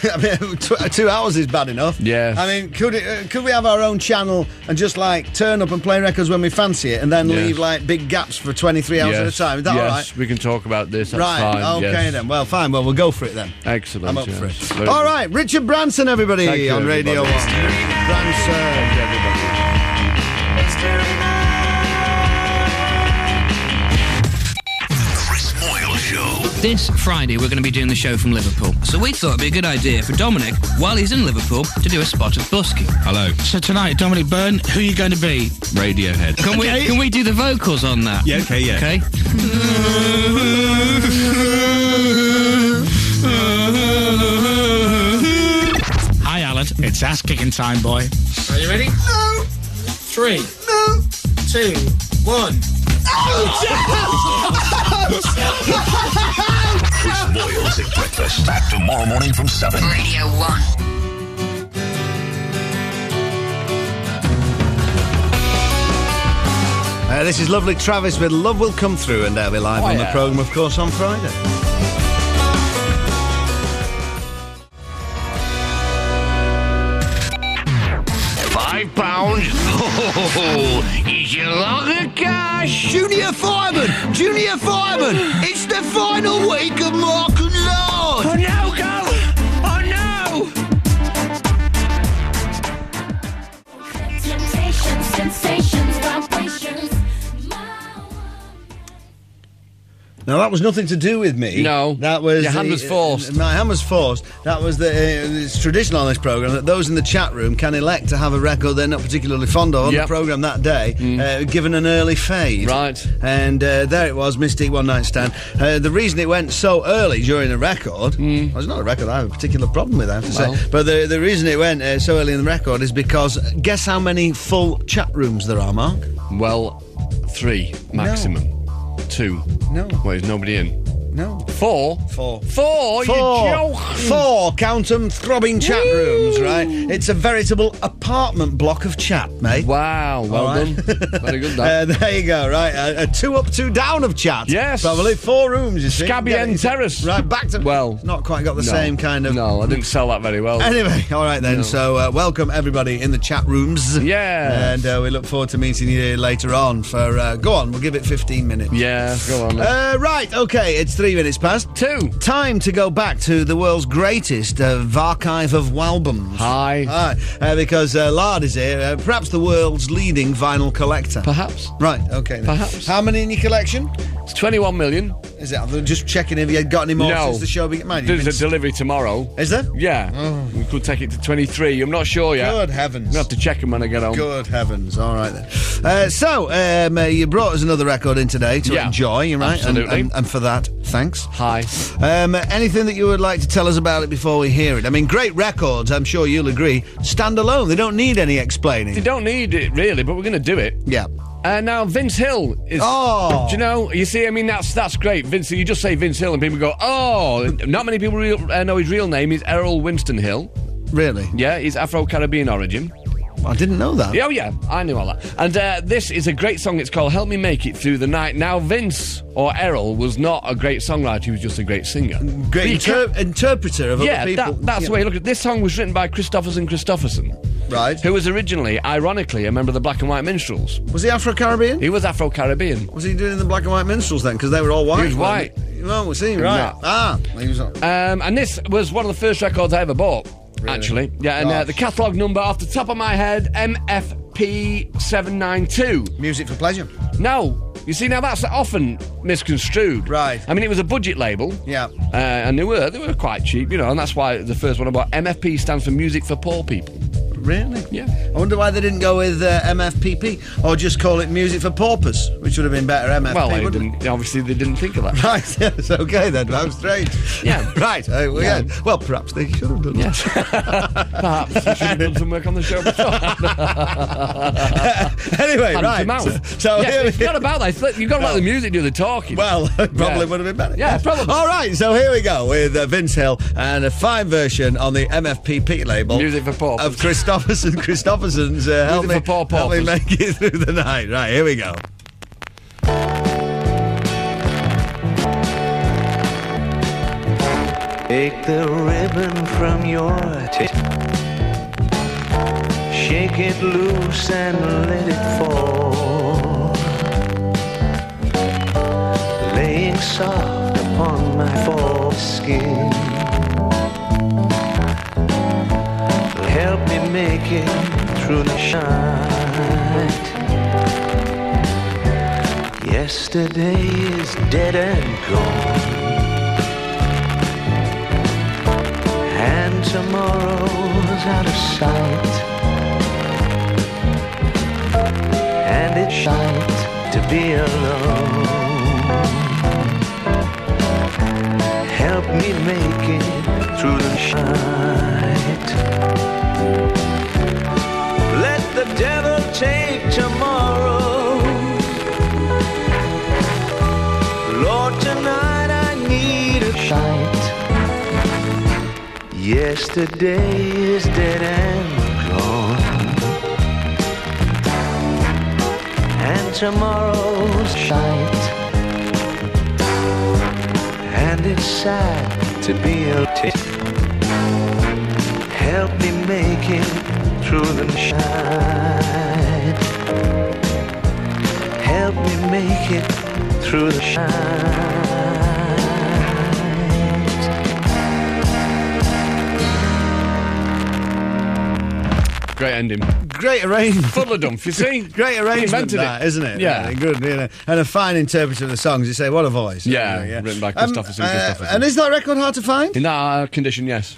2 hours is bad enough. Yes. I mean, could we have our own channel and just turn up and play records when we fancy it, and then Yes. leave big gaps for 23 hours at a time? Is that all right? Yes, we can talk about this. That's Right. fine. Okay yes. then. Well, fine. Well, we'll go for it then. Excellent. I'm up yes. for it. Very All good. right, Richard Branson, everybody, Thank you, on Radio 1. everybody. Branson. Chris Moyle Show. This Friday, we're going to be doing the show from Liverpool. So we thought it'd be a good idea for Dominic, while he's in Liverpool, to do a spot of busking. Hello. So tonight, Dominic Byrne, who are you going to be? Radiohead. Can we do the vocals on that? Yeah, okay, yeah. Okay. Hi, Alan. It's ass kicking time, boy. Are you ready? No. 3. No. 2. 1. Chris Moyle's at breakfast. Back tomorrow morning from 7. Radio 1. This is lovely Travis with Love Will Come Through, and they'll be live on the programme, of course, on Friday. £5. Oh, is your log of cash? Junior Fireman! Junior Fireman! It's the final week of Mark and Lord! Oh no, go! Oh no! Temptations, sensations, vibrations. Now, that was nothing to do with me. No. That was... Your hand was forced. My hand was forced. That was it's tradition on this programme that those in the chat room can elect to have a record they're not particularly fond of on the programme that day, given an early fade. Right. And there it was, Mystique One Night Stand. The reason it went so early during the record, well, it's not a record I have a particular problem with, I have to say, but the reason it went so early in the record is because, guess how many full chat rooms there are, Mark? Well, 3 maximum. 2. No. Well, is nobody in? No. 4? 4. 4? You joke? 4, count them, throbbing chat rooms, right? It's a veritable apartment block of chat, mate. Wow, well done. Very good, that. There you go, right? A 2 up, 2 down of chat. Yes. Probably 4 rooms, you see. Scabby End Terrace. Right, back to... Well... It's not quite got the same kind of... No, I didn't sell that very well. Anyway, all right then. No. So, welcome everybody in the chat rooms. Yeah. And we look forward to meeting you later on for... go on, we'll give it 15 minutes. Yeah, go on. Right, okay, it's 3 minutes past. 2. Time to go back to the world's greatest archive of albums. Hi. Because Lard is here, perhaps the world's leading vinyl collector. Perhaps. Right, okay. Then. Perhaps. How many in your collection? It's 21 million. Is it? I'm just checking if you got any more since the show began. There's a delivery tomorrow. Is there? Yeah. Oh. We could take it to 23. I'm not sure yet. Good heavens. I'll have to check them when I get home. Good heavens. All right then. You brought us another record in today to enjoy, right? Absolutely. And for that, thanks. Hi. Anything that you would like to tell us about it before we hear it? I mean, great records, I'm sure you'll agree, stand alone. They don't need any explaining. They don't need it, really, but we're going to do it. Yeah. Now, Vince Hill is... Oh! Do you know? You see, I mean, that's great. Vince, you just say Vince Hill and people go, oh! Not many people know his real name is Errol Winston Hill. Really? Yeah, he's Afro-Caribbean origin. I didn't know that. Oh, yeah, I knew all that. And this is a great song. It's called Help Me Make It Through the Night. Now, Vince, or Errol, was not a great songwriter. He was just a great singer. Great interpreter of other people. That's the way you look at it. This song was written by Christopherson. Right. Who was originally, ironically, a member of the Black and White Minstrels. Was he Afro-Caribbean? He was Afro-Caribbean. Was he doing the Black and White Minstrels then? Because they were all white. He was white. Oh, was he? Right. No. He was... and this was one of the first records I ever bought. Really? Actually. Yeah, and the catalogue number off the top of my head, MFP792. Music for Pleasure. No. You see, now that's often misconstrued. Right. I mean, it was a budget label. Yeah. And they were quite cheap, and that's why the first one I bought. MFP stands for Music for Poor People. Really? Yeah. I wonder why they didn't go with MFPP or just call it Music for Paupers, which would have been better. MFP. Well, obviously they didn't think of that. Right. Yes. Okay then. How strange. Yeah. Right. Yeah. Well, perhaps they should have done. Yes. Perhaps we should have done some work on the show before. Anyway, Hand right. to mouth. So it's not about that. You've got to let the music do the talking. Well, probably would have been better. Yeah, probably. All right. So here we go with Vince Hill and a fine version on the MFPP label. Music for Paupers. Of Christopherson's help me make it through the night. Right, here we go. Take the ribbon from your tit, shake it loose and let it fall, laying soft upon my foreskin. Help me make it through the night. Yesterday is dead and gone, and tomorrow's out of sight, and it's shite to be alone. Help me make it through the night. Let the devil take tomorrow. Lord, tonight I need a shite. Yesterday is dead and gone, and tomorrow's shite, and it's sad to be a tit. Help me make it through the night. Help me make it through the night. Great ending. Great arrangement. Fuddledumph, you see? Great arrangement, that, isn't it? Yeah. Good. And a fine interpreter of the songs. You say, what a voice. Yeah, written by Christopherson. And is that record hard to find? In that condition, yes.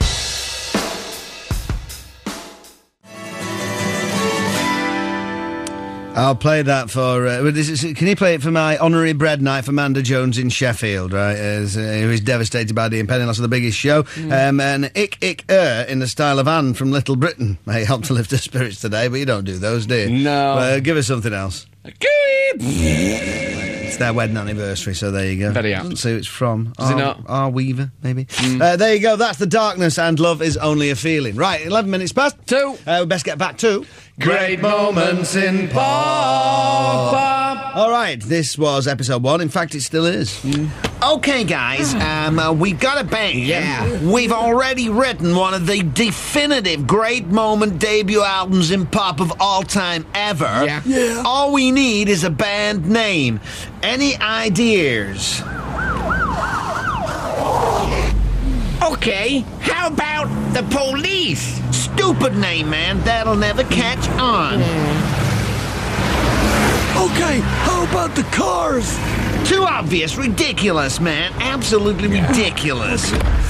I'll play that for... can you play it for my honorary bread night for Manda Jones in Sheffield, right? Who is devastated by the impending loss of the biggest show. And Ick in the style of Anne from Little Britain may help to lift her spirits today, but you don't do those, do you? No. Give us something else. It's their wedding anniversary, so there you go. Very apt. Doesn't say who it's from. Does it not? R. Weaver, maybe. There you go. That's The Darkness, and Love Is Only a Feeling. Right, 11 minutes past 2. We best get back to... Great Moments in Pop. All right, this was episode 1. In fact, it still is. Okay, guys, we've got a bang. Yeah. We've already written one of the definitive great moment debut albums in pop of all time ever. Yeah. All we need is a band name. Any ideas? Okay, how about the Police? Stupid name, man. That'll never catch on. Okay, how about the Cars? Too obvious. Ridiculous, man. Absolutely ridiculous.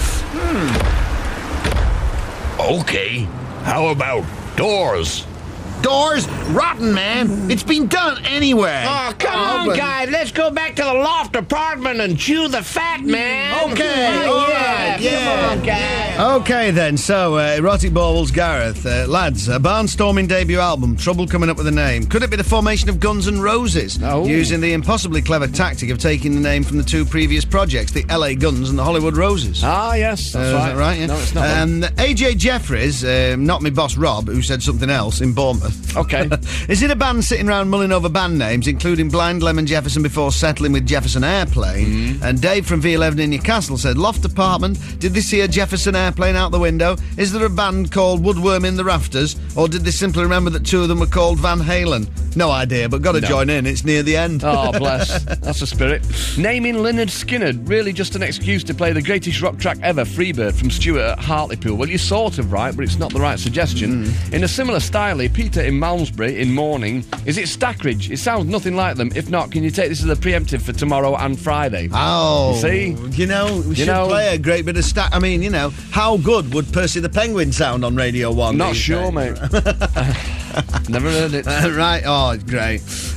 Okay, how about Doors? Doors? Rotten, man. It's been done anywhere. Oh, come on, guys. Let's go back to the loft apartment and chew the fat, man. Okay, all right, yeah. Come on, guys. Okay, then. So, Erotic Baubles, Gareth. Lads, a barnstorming debut album. Trouble coming up with a name. Could it be the formation of Guns N' Roses? No. Using the impossibly clever tactic of taking the name from the 2 previous projects, the LA Guns and the Hollywood Roses. Ah, yes, that's Is that right? Yeah. No, it's not. AJ Jeffries, not me boss Rob, who said something else in Bournemouth. Okay. Is it a band sitting around mulling over band names, including Blind Lemon Jefferson before settling with Jefferson Airplane? And Dave from V11 in Newcastle said, Loft Apartment, did they see a Jefferson Airplane out the window? Is there a band called Woodworm in the Rafters? Or did they simply remember that 2 of them were called Van Halen? No idea, but got to join in, it's near the end. Oh, bless. That's the spirit. Naming Lynyrd Skynyrd, really just an excuse to play the greatest rock track ever, Freebird, from Stuart at Hartlepool. Well, you're sort of right, but it's not the right suggestion. In a similar style, Peter in Malmesbury in Morning, is it Stackridge? It sounds nothing like them. If not, can you take this as a preemptive for tomorrow and Friday? Oh. You see? You know, we should play a great bit of I mean, you know, how good would Percy the Penguin sound on Radio 1? Not sure, mate. Never heard it. Right, oh, great.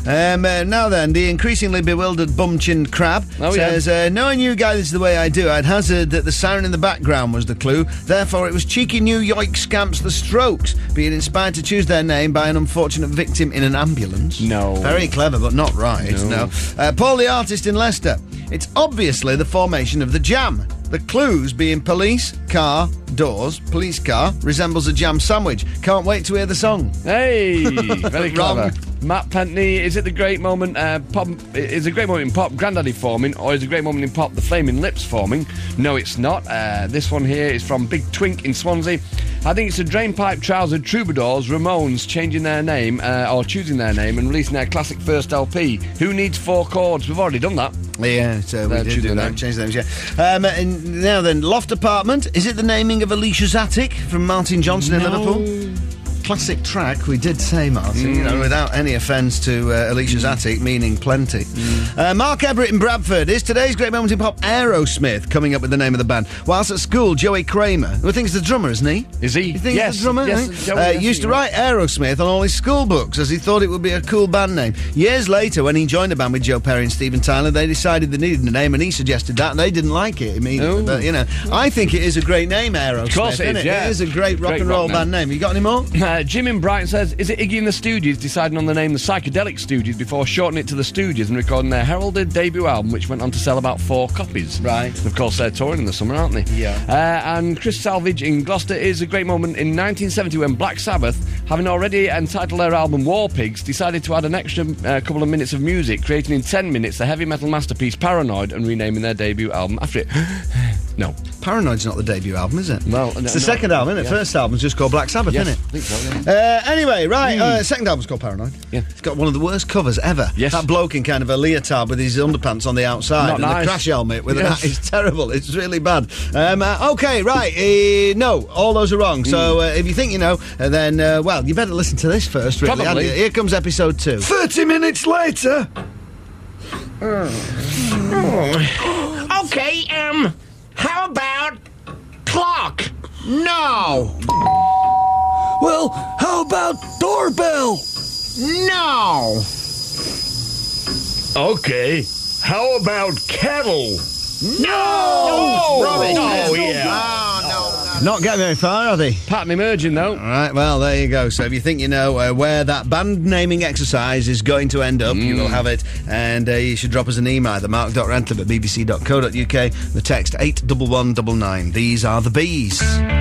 Now then, the increasingly bewildered bum-chinned crab says, knowing you guys the way I do, I'd hazard that the siren in the background was the clue. Therefore, it was cheeky New York scamps The Strokes, being inspired to choose their name by an unfortunate victim in an ambulance. No. Very clever, but not right. No. Paul the Artist in Leicester. It's obviously the formation of the Jam. The clues being police, car, doors, police car, resembles a jam sandwich. Can't wait to hear the song. Hey, very clever. Wrong. Matt Pentney, is it the great moment pop? Is a great moment in pop Grandaddy forming, or is a great moment in pop the Flaming Lips forming? No, it's not. This one here is from Big Twink in Swansea. I think it's the Drainpipe Trousered Troubadours, Ramones, changing their name or choosing their name and releasing their classic first LP. Who Needs 4 Chords? We've already done that. Yeah, so we did do that. Change the names, yeah. And now then, Loft Apartment. Is it the naming of Alicia's Attic from Martin Johnson in Liverpool? Classic track, we did say, Martin, you know, without any offence to Alicia's Attic, meaning plenty. Mark Everett in Bradford. Is today's great moment in pop Aerosmith coming up with the name of the band? Whilst at school, Joey Kramer, who I think is the drummer, isn't he? Is he? You think yes. he's the drummer? Yes, Joey, used to write Aerosmith on all his school books as he thought it would be a cool band name. Years later, when he joined a band with Joe Perry and Steven Tyler, they decided they needed a name and he suggested that and they didn't like it immediately. But, you know, I think it is a great name, Aerosmith. Of course it is, yeah. It is a great rock and roll band name. You got any more? Jim in Brighton says, is it Iggy and the Stooges deciding on the name the Psychedelic Stooges before shortening it to the Stooges and recording their heralded debut album, which went on to sell about 4 copies? Right. Of course, they're touring in the summer, aren't they? Yeah. And Chris Salvage in Gloucester is a great moment in 1970 when Black Sabbath, having already entitled their album War Pigs, decided to add an extra couple of minutes of music, creating in 10 minutes the heavy metal masterpiece Paranoid and renaming their debut album after it. No. Paranoid's not the debut album, is it? Well, it's the second album, isn't it? First album's just called Black Sabbath, isn't it? I think so, yeah. Anyway, right, second album's called Paranoid. Yeah. It's got one of the worst covers ever. Yes. That bloke in kind of a leotard with his underpants on the outside Not and nice. the crash helmet with an it's terrible. It's really bad. Okay, right. No, all those are wrong. So if you think you know, then, well, you better listen to this first, really. Probably. Here comes episode 2. 30 minutes later. Okay, how about clock? No. Well, how about doorbell? No. Okay, how about kettle? No. Rubbish. No. Yeah. No. Not getting very far, are they? Pattern emerging, though. All right, well, there you go. So if you think you know where that band naming exercise is going to end up, you will have it. And you should drop us an email, the mark.rantlip@bbc.co.uk. The text 81199. These are the bees.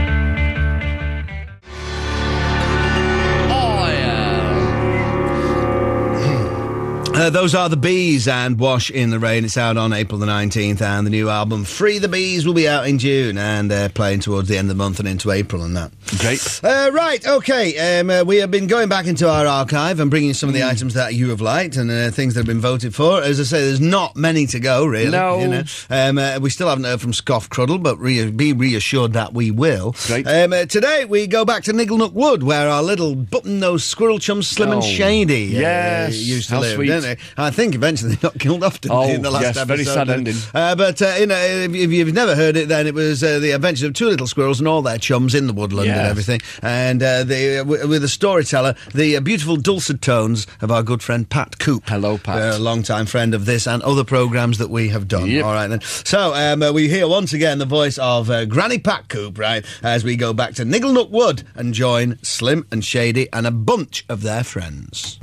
Those are the Bees and Wash in the Rain. It's out on April the 19th, and the new album Free the Bees will be out in June, and they're playing towards the end of the month and into April and that. Great. Right, okay. We have been going back into our archive and bringing some of the items that you have liked and things that have been voted for. As I say, there's not many to go, really. No. You know? We still haven't heard from Scoff Cruddle, but be reassured that we will. Great. Today, we go back to Nigglenook Wood, where our little button-nosed squirrel chums Slim and Shady used to live, didn't they? I think eventually they got killed off, didn't they, in the last episode? Very sad ending. But, you know, if you've never heard it, then it was the adventures of two little squirrels and all their chums in the woodland and everything. And with a storyteller, the beautiful dulcet tones of our good friend Pat Coop. Hello, Pat. A long-time friend of this and other programmes that we have done. Yep. All right, then. So, we hear once again the voice of Granny Pat Coop, right, as we go back to Nigglenook Wood and join Slim and Shady and a bunch of their friends.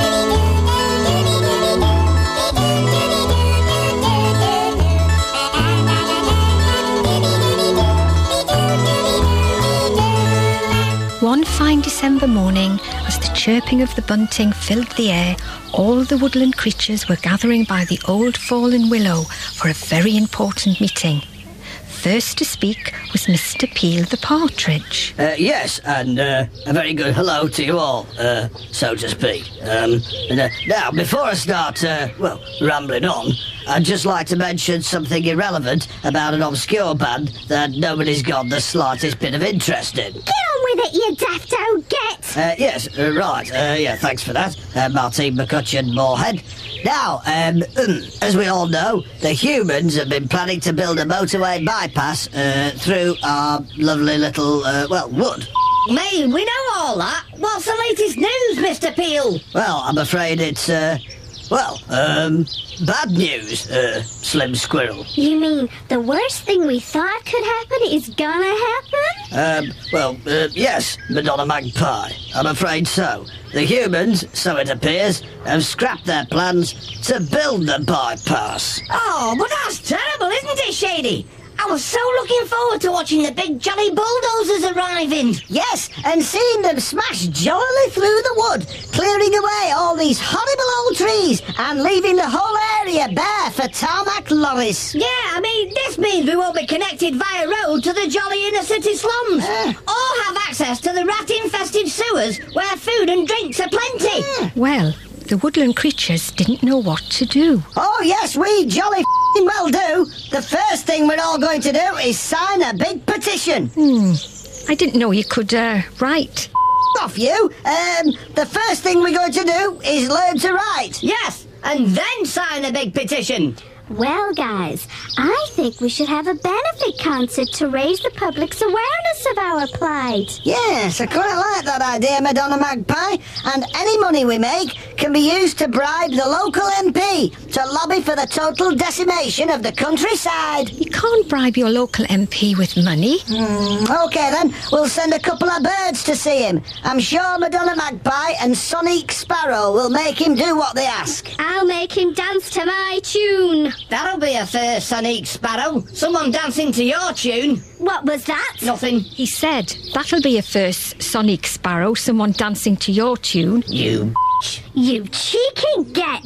One fine December morning, as the chirping of the bunting filled the air, all the woodland creatures were gathering by the old fallen willow for a very important meeting. First to speak was Mr. Peel the Partridge. Yes, and a very good hello to you all, so to speak. Now, before I start, rambling on, I'd just like to mention something irrelevant about an obscure band that nobody's got the slightest bit of interest in. Get on with it, you daft old get! Yes, right. Yeah, thanks for that, Martine McCutcheon Moorhead. Now, as we all know, the humans have been planning to build a motorway bypass through our lovely little, wood. Me, we know all that. What's the latest news, Mr. Peel? Well, I'm afraid it's, bad news, Slim Squirrel. You mean the worst thing we thought could happen is gonna happen? Yes, Madonna Magpie. I'm afraid so. The humans, so it appears, have scrapped their plans to build the bypass. Oh, but that's terrible, isn't it, Shady? I was so looking forward to watching the big jolly bulldozers arriving. Yes, and seeing them smash jollily through the wood, clearing away all these horrible old trees and leaving the whole area bare for tarmac lorries. Yeah, I mean, this means we won't be connected via road to the jolly inner city slums, or have access to the rat-infested sewers where food and drinks are plenty. Well, the woodland creatures didn't know what to do. Oh, yes, we jolly well do. The first thing we're all going to do is sign a big petition. I didn't know you could, write. Off you. The first thing we're going to do is learn to write. Yes, and then sign a big petition. Well, guys, I think we should have a benefit concert to raise the public's awareness of our plight. Yes, I quite like that idea, Madonna Magpie. And any money we make can be used to bribe the local MP to lobby for the total decimation of the countryside. You can't bribe your local MP with money. OK, then. We'll send a couple of birds to see him. I'm sure Madonna Magpie and Sonic Sparrow will make him do what they ask. I'll make him dance to my tune. That'll be a first, Sonic Sparrow. Someone dancing to your tune. What was that? Nothing. He said, that'll be a first, Sonic Sparrow, someone dancing to your tune. You cheeky get!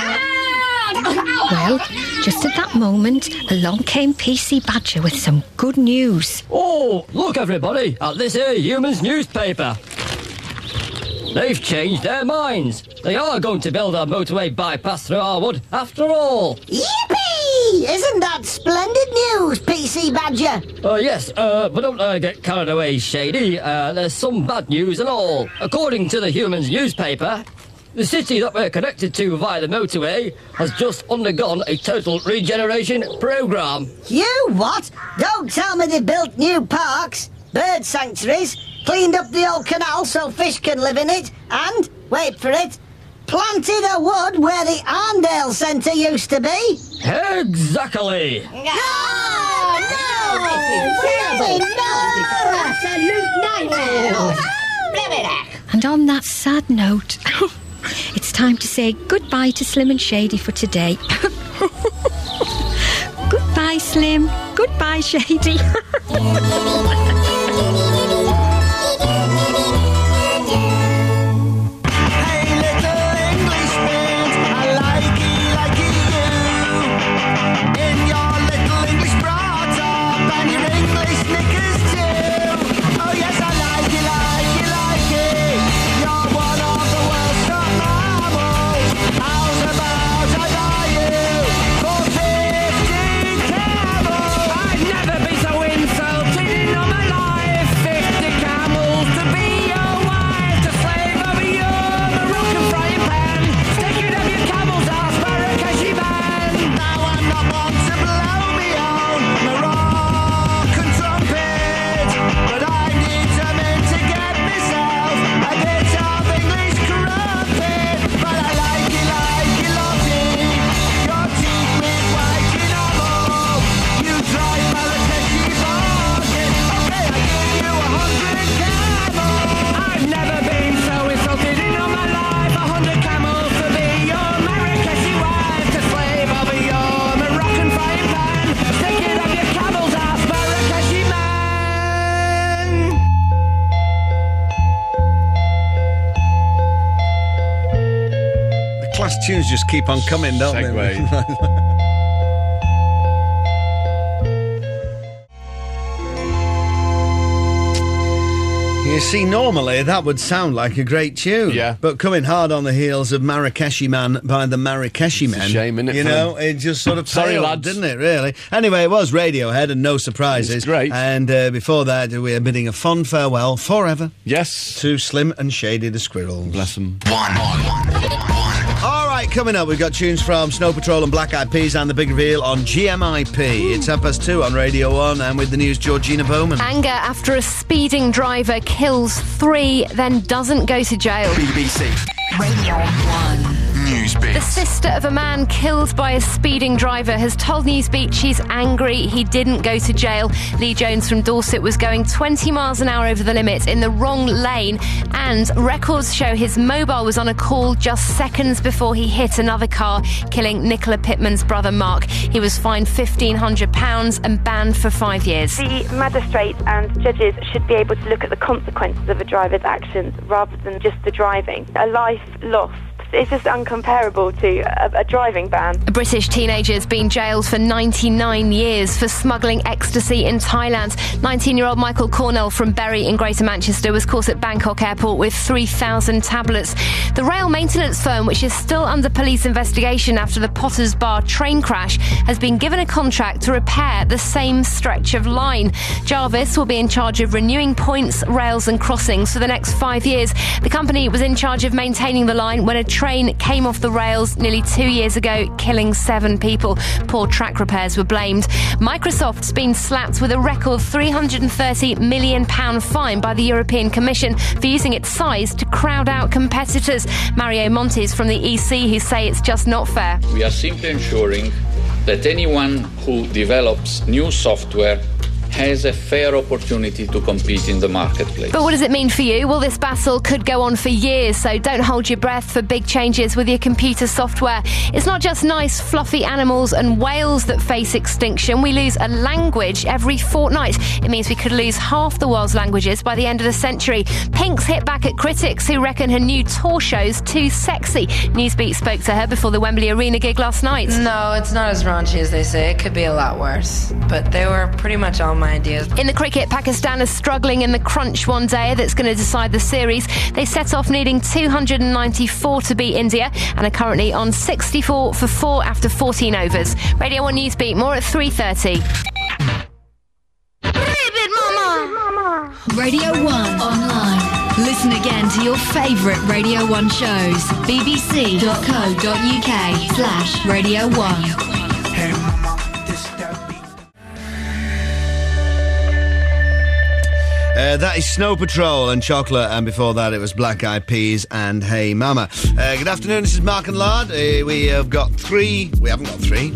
Well, just at that moment, along came PC Badger with some good news. Oh, look everybody, at this here Humans newspaper. They've changed their minds. They are going to build a motorway bypass through our wood after all. Yippee! Isn't that splendid news, PC Badger? Yes, but don't get carried away, Shady. There's some bad news and all. According to the Humans newspaper, the city that we're connected to via the motorway has just undergone a total regeneration programme. You what? Don't tell me they built new parks, bird sanctuaries, cleaned up the old canal so fish can live in it, and, wait for it, planted a wood where the Arndale Centre used to be? Exactly. No! And on that sad note, it's time to say goodbye to Slim and Shady for today. Goodbye, Slim. Goodbye, Shady. Tunes just keep on coming, don't they? You see, normally that would sound like a great tune. Yeah. But coming hard on the heels of Marrakeshi Man by the Marrakeshi Men. It's a shame, innit? You know, it just sort of Sorry, failed, lads. didn't it, really? Anyway, it was Radiohead and no surprises. It's great. And before that, we are bidding a fond farewell forever. Yes. To Slim and Shady the Squirrels. Bless them. All right, coming up, we've got tunes from Snow Patrol and Black Eyed Peas and the big reveal on GMIP. It's 2:30 on Radio 1, and with the news, Georgina Bowman. Anger after a speeding driver kills 3, then doesn't go to jail. BBC Radio 1. Newsbeat. The sister of a man killed by a speeding driver has told Newsbeat she's angry he didn't go to jail. Lee Jones from Dorset was going 20 miles an hour over the limit in the wrong lane, and records show his mobile was on a call just seconds before he hit another car, killing Nicola Pittman's brother Mark. He was fined £1,500 and banned for 5 years. The magistrates and judges should be able to look at the consequences of a driver's actions rather than just the driving. A life lost. It's just uncomparable to a driving ban. A British teenager's been jailed for 99 years for smuggling ecstasy in Thailand. 19-year-old Michael Cornell from Bury in Greater Manchester was caught at Bangkok Airport with 3,000 tablets. The rail maintenance firm, which is still under police investigation after the Potters Bar train crash, has been given a contract to repair the same stretch of line. Jarvis will be in charge of renewing points, rails and crossings for the next 5 years. The company was in charge of maintaining the line when a train came off the rails nearly 2 years ago, killing 7 people. Poor track repairs were blamed. Microsoft's been slapped with a record £330 million fine by the European Commission for using its size to crowd out competitors. Mario Montes from the EC, who say it's just not fair. We are simply ensuring that anyone who develops new software has a fair opportunity to compete in the marketplace. But what does it mean for you? Well, this battle could go on for years, so don't hold your breath for big changes with your computer software. It's not just nice, fluffy animals and whales that face extinction. We lose a language every fortnight. It means we could lose half the world's languages by the end of the century. Pink's hit back at critics who reckon her new tour show's too sexy. Newsbeat spoke to her before the Wembley Arena gig last night. No, it's not as raunchy as they say. It could be a lot worse. But they were pretty much all my ideas. In the cricket, Pakistan is struggling in the crunch one day that's going to decide the series. They set off needing 294 to beat India and are currently on 64 for 4 after 14 overs. Radio 1 Newsbeat, more at 3:30. Radio 1 online. Listen again to your favourite Radio 1 shows. bbc.co.uk/Radio 1. That is Snow Patrol and Chocolate, and before that it was Black Eyed Peas and Hey Mama. Good afternoon, this is Mark and Lard. We have got 3. We haven't got 3. We've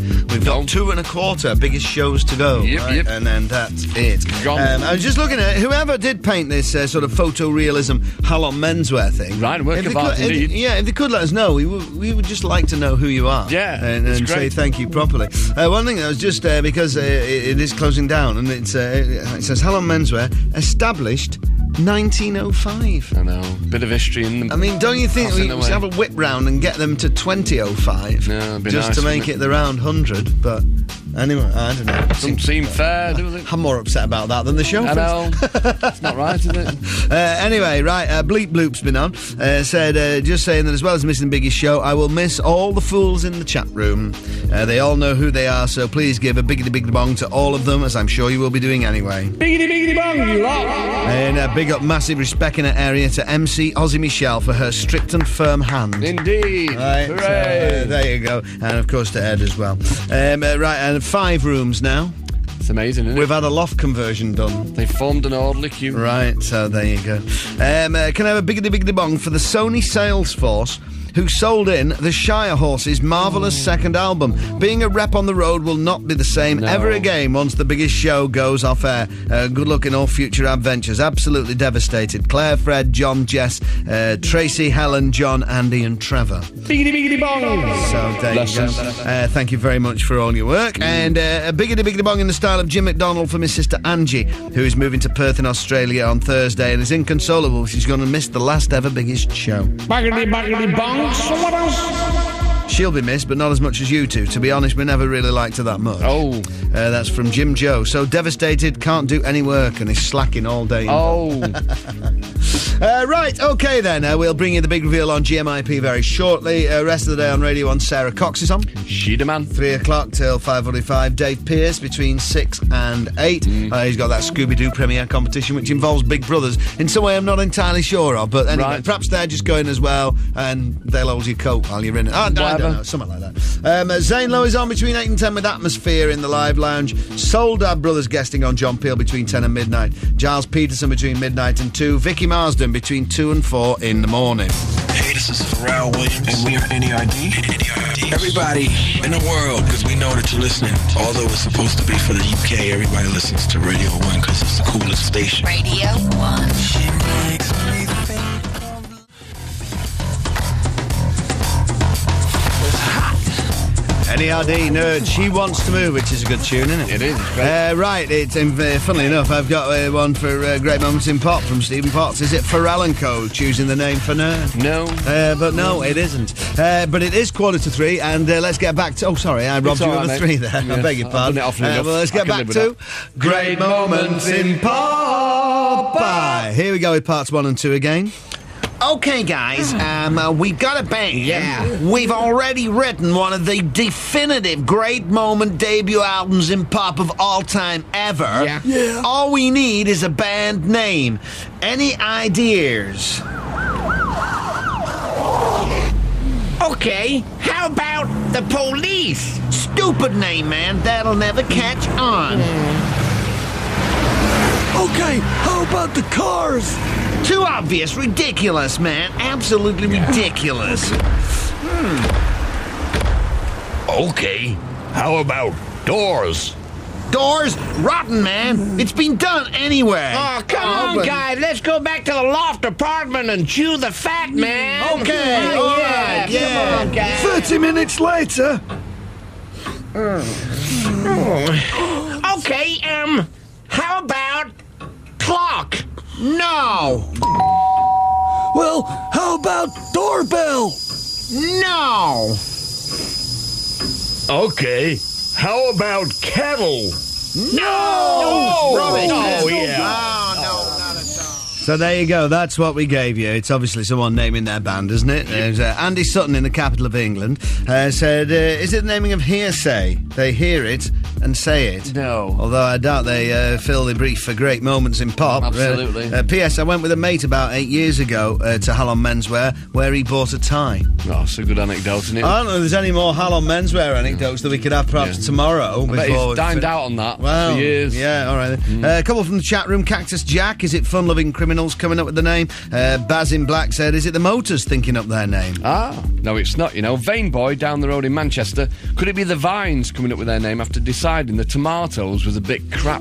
go. Got 2 1/4 biggest shows to go. Yep. And then that's it. I was just looking at whoever did paint this sort of photorealism Halon menswear thing. Right, work of art indeed. If they could let us know, we would just like to know who you are. Yeah, and say thank you properly. One thing that was just because it is closing down, and it says Halon Menswear, established 1905. I know. Bit of history in them. I mean, don't you think we should have a whip round and get them to 2005? No, it'd be just nice, to make it the round 100, but anyway, I don't know. Doesn't seem fair, does it? I'm more upset about that than the show. I know. It's not right, is it? Anyway, right, Bleep Bloop's been on. Said, just saying that as well as missing the biggest show, I will miss all the fools in the chat room. They all know who they are, so please give a biggity bong to all of them, as I'm sure you will be doing anyway. Biggity bong, you lot. And big up massive respect in that area to MC Ozzy Michelle for her strict and firm hand. Indeed. Right, hooray. So, there you go. And of course to Ed as well. Right, and 5 rooms now. It's amazing, isn't it? We've had a loft conversion done. They formed an orderly queue. Right, so there you go. Can I have a biggity bong for the Sony sales force who sold in the Shire Horses' marvellous second album. Being a rep on the road will not be the same ever again once the biggest show goes off air. Good luck in all future adventures. Absolutely devastated. Claire, Fred, John, Jess, Tracy, Helen, John, Andy and Trevor. Biggity bong. So there you go. Thank you very much for all your work. And a biggity bong in the style of Jim McDonald for my sister Angie, who is moving to Perth in Australia on Thursday and is inconsolable. She's going to miss the last ever biggest show. Biggity bong. What else? She'll be missed, but not as much as you two. To be honest, we never really liked her that much. Oh. That's from Jim Joe. So devastated, can't do any work, and is slacking all day. Oh. Right, okay then. We'll bring you the big reveal on GMIP very shortly. Rest of the day on Radio 1, Sarah Cox is on. She the man. 3 o'clock till 5:45. Dave Pearce between 6 and 8. He's got that Scooby-Doo premiere competition, which involves Big Brothers. In some way I'm not entirely sure of, but anyway, perhaps they're just going as well, and they'll hold your coat while you're in it. I don't know, something like that. Zane Lowe is on between 8 and 10 with Atmosphere in the live lounge. Soledad Brothers guesting on John Peel between 10 and midnight. Giles Peterson between midnight and 2. Vicky Marsden between 2 and 4 in the morning. Hey, this is Pharrell Williams, and we are NERD. Everybody in the world, because we know that you're listening. Although it's supposed to be for the UK, everybody listens to Radio 1 because it's the coolest station. Radio 1. She makes me think. NERD Nerd, She Wants to Move, which is a good tune, isn't it? It is, great. Right, it's funnily enough, I've got one for Great Moments in Pop from Stephen Potts. Is it Pharrell & Co. choosing the name for Nerd? No. But no, it isn't. But it is 2:45, and let's get back to... Oh, sorry, I robbed you of a 3 there. Yes, I beg your pardon. Well, let's get back to Great Moments in Pop. Bye. Here we go with parts 1 and 2 again. Okay, guys, we've got a band. Yeah. We've already written one of the definitive great moment debut albums in pop of all time ever. Yeah. All we need is a band name. Any ideas? Okay, how about the Police? Stupid name, man. That'll never catch on. Okay, how about the Cars? Too obvious. Ridiculous, man. Absolutely ridiculous. Okay, how about Doors? Doors? Rotten, man. It's been done anywhere. Oh, come on, guys. Let's go back to the loft apartment and chew the fat, man. Okay, all right, yeah. Come on, guys. 30 minutes later. Okay, how about Clock? No. Well, how about Doorbell? No. Okay, how about Kettle? No. Rubbish. Oh, yeah. No, not at all. So there you go, that's what we gave you. It's obviously someone naming their band, isn't it? There's Andy Sutton in the capital of England said, is it the naming of Hearsay? They hear it, and say it. No. Although I doubt they fill the brief for great moments in pop. Absolutely. P.S. I went with a mate about 8 years ago to Hallon Menswear, where he bought a tie. Oh, it's a good anecdote, isn't it? I don't know if there's any more Hallon Menswear anecdotes that we could have perhaps tomorrow. I bet he's dined out on that for years. Yeah, all right. A couple from the chat room. Cactus Jack, is it fun-loving criminals coming up with the name? Baz in Black said, is it the Motors thinking up their name? Ah, no, it's not, you know. Vane Boy down the road in Manchester. Could it be the Vines coming up with their name after deciding the Tomatoes was a bit crap?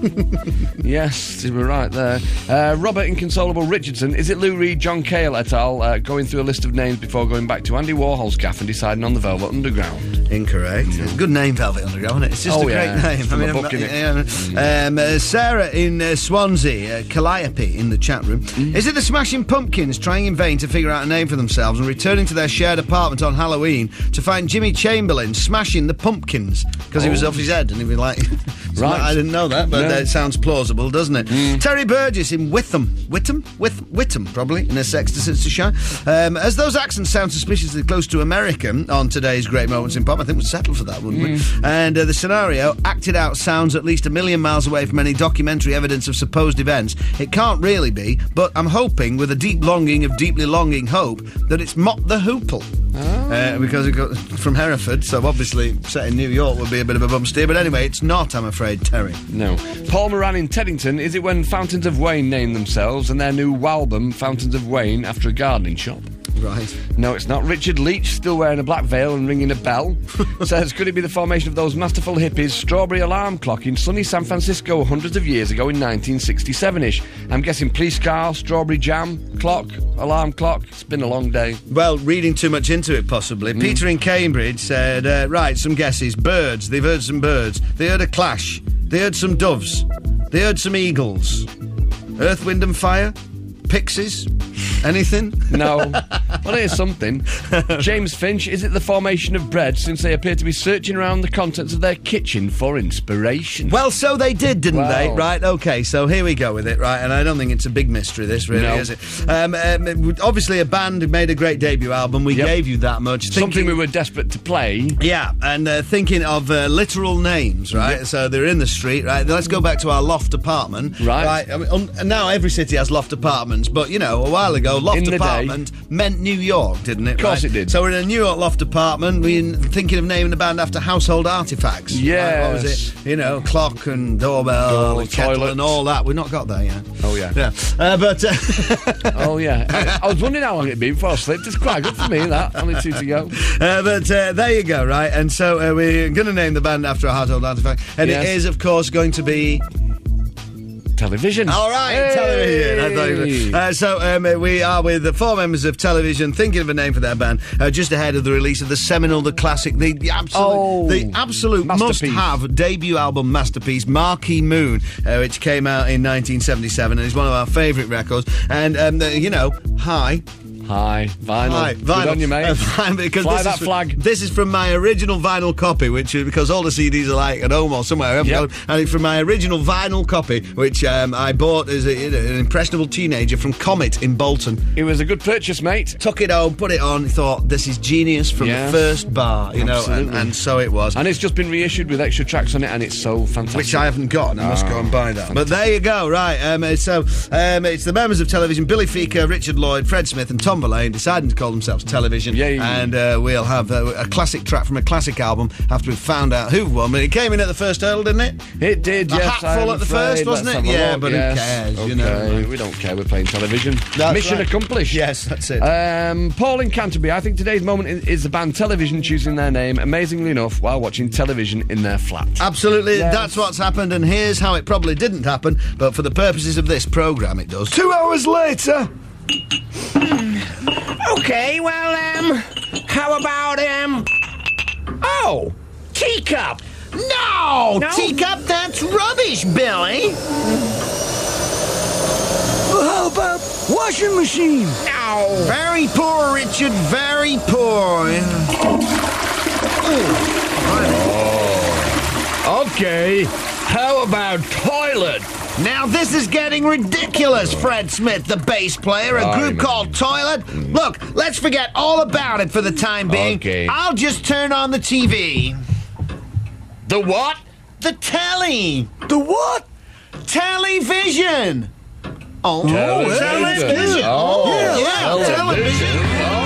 Yes, you were right there. Robert Inconsolable Richardson, is it Lou Reed, John Cale et al. Going through a list of names before going back to Andy Warhol's gaff and deciding on the Velvet Underground? Incorrect. It's a good name, Velvet Underground, isn't it? It's just a great name. From a book, innit? Sarah in Swansea, Calliope in the chat room. Is it the Smashing Pumpkins trying in vain to figure out a name for themselves and returning to their shared apartment on Halloween to find Jimmy Chamberlain smashing the pumpkins because he was off his head and he was like... Right. I didn't know that, but it sounds plausible, doesn't it? Terry Burgess in Witham, probably, in a Sex to Shine. As those accents sound suspiciously close to American on today's Great Moments in Pop, I think we'd settle for that, wouldn't we? And the scenario, acted out, sounds at least a million miles away from any documentary evidence of supposed events. It can't really be, but I'm hoping, with a deep longing of deeply longing hope, that it's Mott the Hoople. Because it got from Hereford, so obviously set in New York would be a bit of a bum steer. But anyway, it's not, I'm afraid, Terry. No. Paul Moran in Teddington, is it when Fountains of Wayne named themselves and their new album, Fountains of Wayne, after a gardening shop? Right. No, it's not. Richard Leach, still wearing a black veil and ringing a bell, says, could it be the formation of those masterful hippies' strawberry alarm clock in sunny San Francisco hundreds of years ago in 1967-ish? I'm guessing police car, strawberry jam, clock, alarm clock. It's been a long day. Well, reading too much into it, possibly. Peter in Cambridge said, right, some guesses. Birds. They've heard some birds. They heard a clash. They heard some doves. They heard some eagles. Earth, Wind and Fire? Pixies? Anything? No. Well, here's something. James Finch, is it the formation of bread since they appear to be searching around the contents of their kitchen for inspiration? Well, so they did, didn't they? Right, OK, so here we go with it, right? And I don't think it's a big mystery, this, really, is it? Obviously, a band who made a great debut album. We gave you that much. Something we were desperate to play. Yeah, and thinking of literal names, right? Yep. So they're in the street, right? Let's go back to our loft apartment. Right. I mean, now every city has loft apartments, but, you know, a while ago, loft apartment meant New York, didn't it? Of course it did. So we're in a New York loft apartment. We're thinking of naming the band after household artefacts. Yes. Right? What was it? You know, clock and doorbell and kettle and all that. We've not got there yet. Oh, yeah. But... oh, yeah. I was wondering how long it'd be before I slipped. It's quite good for me, that. Only 2 to go. But there you go, right? And so we're going to name the band after a household artefact. And it is, of course, going to be... Television. All right, Television. So we are with the 4 members of Television thinking of a name for their band just ahead of the release of the seminal, the classic, the absolute must-have debut album masterpiece, Marquee Moon, which came out in 1977 and is one of our favourite records. And, Hi, vinyl. Good on you, mate. Because fly that flag. This is from my original vinyl copy, which is because all the CDs are like at home or somewhere. I haven't got them. And it's from my original vinyl copy, which I bought as an impressionable teenager from Comet in Bolton. It was a good purchase, mate. Took it home, put it on, thought, this is genius from the first bar, you know, and so it was. And it's just been reissued with extra tracks on it, and it's so fantastic. Which I haven't got, and I must go and buy that. Fantastic. But there you go, right. It's the members of Television, Billy Feaker, Richard Lloyd, Fred Smith, and Tom Verlaine, deciding to call themselves Television. And we'll have a classic track from a classic album after we've found out who won. But it came in at the first hurdle, didn't it? It did, yes. A hatful at the first, wasn't it? Yeah, but who cares, you know. We don't care, we're playing Television. Mission accomplished. Yes, that's it. Paul in Canterbury, I think today's moment is the band Television choosing their name, amazingly enough, while watching television in their flat. Absolutely, that's what's happened, and here's how it probably didn't happen, but for the purposes of this programme, it does. 2 hours later... Okay, well, how about, oh, teacup! No! Teacup, that's rubbish, Billy! Well, how about washing machine? No! Very poor, Richard, very poor. Okay, how about toilet? Now this is getting ridiculous, Fred Smith, the bass player, a group called Toilet. Look, let's forget all about it for the time being. Okay. I'll just turn on the TV. The what? The telly. The what? Television. Oh, Television. Television.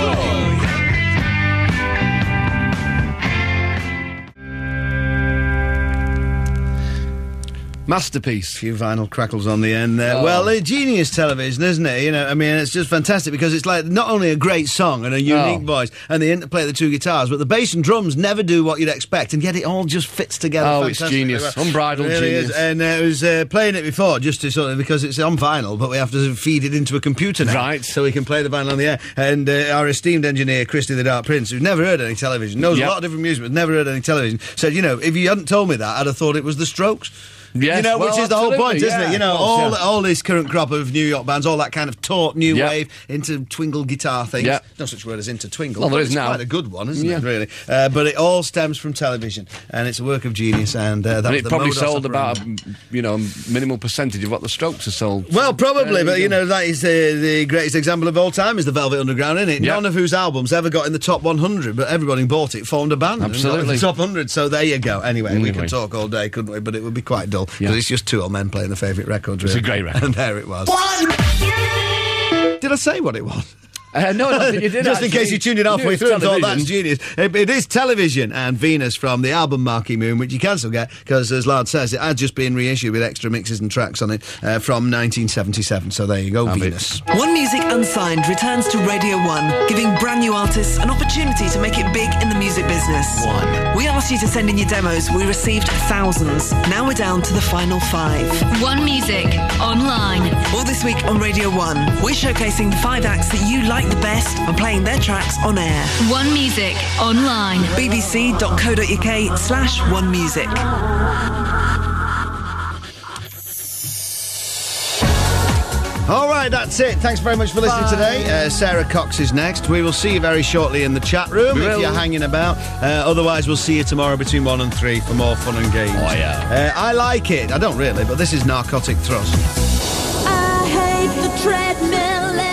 Masterpiece. A few vinyl crackles on the end there. Well, genius television, isn't it? You know, I mean, it's just fantastic because it's like not only a great song and a unique voice and the interplay of the two guitars, but the bass and drums never do what you'd expect, and yet it all just fits together. Oh, it's genius. Unbridled really genius. Is. And it was playing it before just to sort of, because it's on vinyl, but we have to feed it into a computer now. Right. So we can play the vinyl on the air. And our esteemed engineer, Christy the Dark Prince, who's never heard any television, knows a lot of different music, but never heard any television, said, you know, if you hadn't told me that, I'd have thought it was the Strokes. Yes, you know, well, which is the whole point, isn't it? You know, course, all this current crop of New York bands, all that kind of taut new wave into twingle guitar things. Yeah. No such word as into twingle. Well, there is it's now. quite a good one, isn't it? Really, but it all stems from television, and it's a work of genius. And that and was it the probably modus sold operandi. about minimal percentage of what the Strokes have sold. Well, probably, but you know, that is the greatest example of all time is the Velvet Underground, isn't it? Yeah. None of whose albums ever got in the top 100, but everybody bought it, formed a band, and got in Absolutely. the top 100. So there you go. Anyway, we could talk all day, couldn't we? But it would be quite dull because it's just two old men playing the favourite records. It's a great record. And there it was. Did I say what it was? No, I don't think you did. Just in case you tuned in halfway through and thought that's genius. It is Television and Venus from the album Marquee Moon, which you can still get because, as Lard says, it had just been reissued with extra mixes and tracks on it from 1977. So there you go, Venus. One Music Unsigned returns to Radio 1, giving brand new artists an opportunity to make it big in the music business. We asked you to send in your demos. We received thousands. Now we're down to the final 5. One Music Online. All this week on Radio 1, we're showcasing the 5 acts that you like the best and playing their tracks on air. One Music Online. bbc.co.uk/onemusic. All right, that's it. Thanks very much for listening today. Sarah Cox is next. We will see you very shortly in the chat room if you're hanging about. Otherwise, we'll see you tomorrow between 1 and 3 for more fun and games. Oh, yeah. I like it. I don't really, but this is Narcotic Thrust. I hate the treadmill.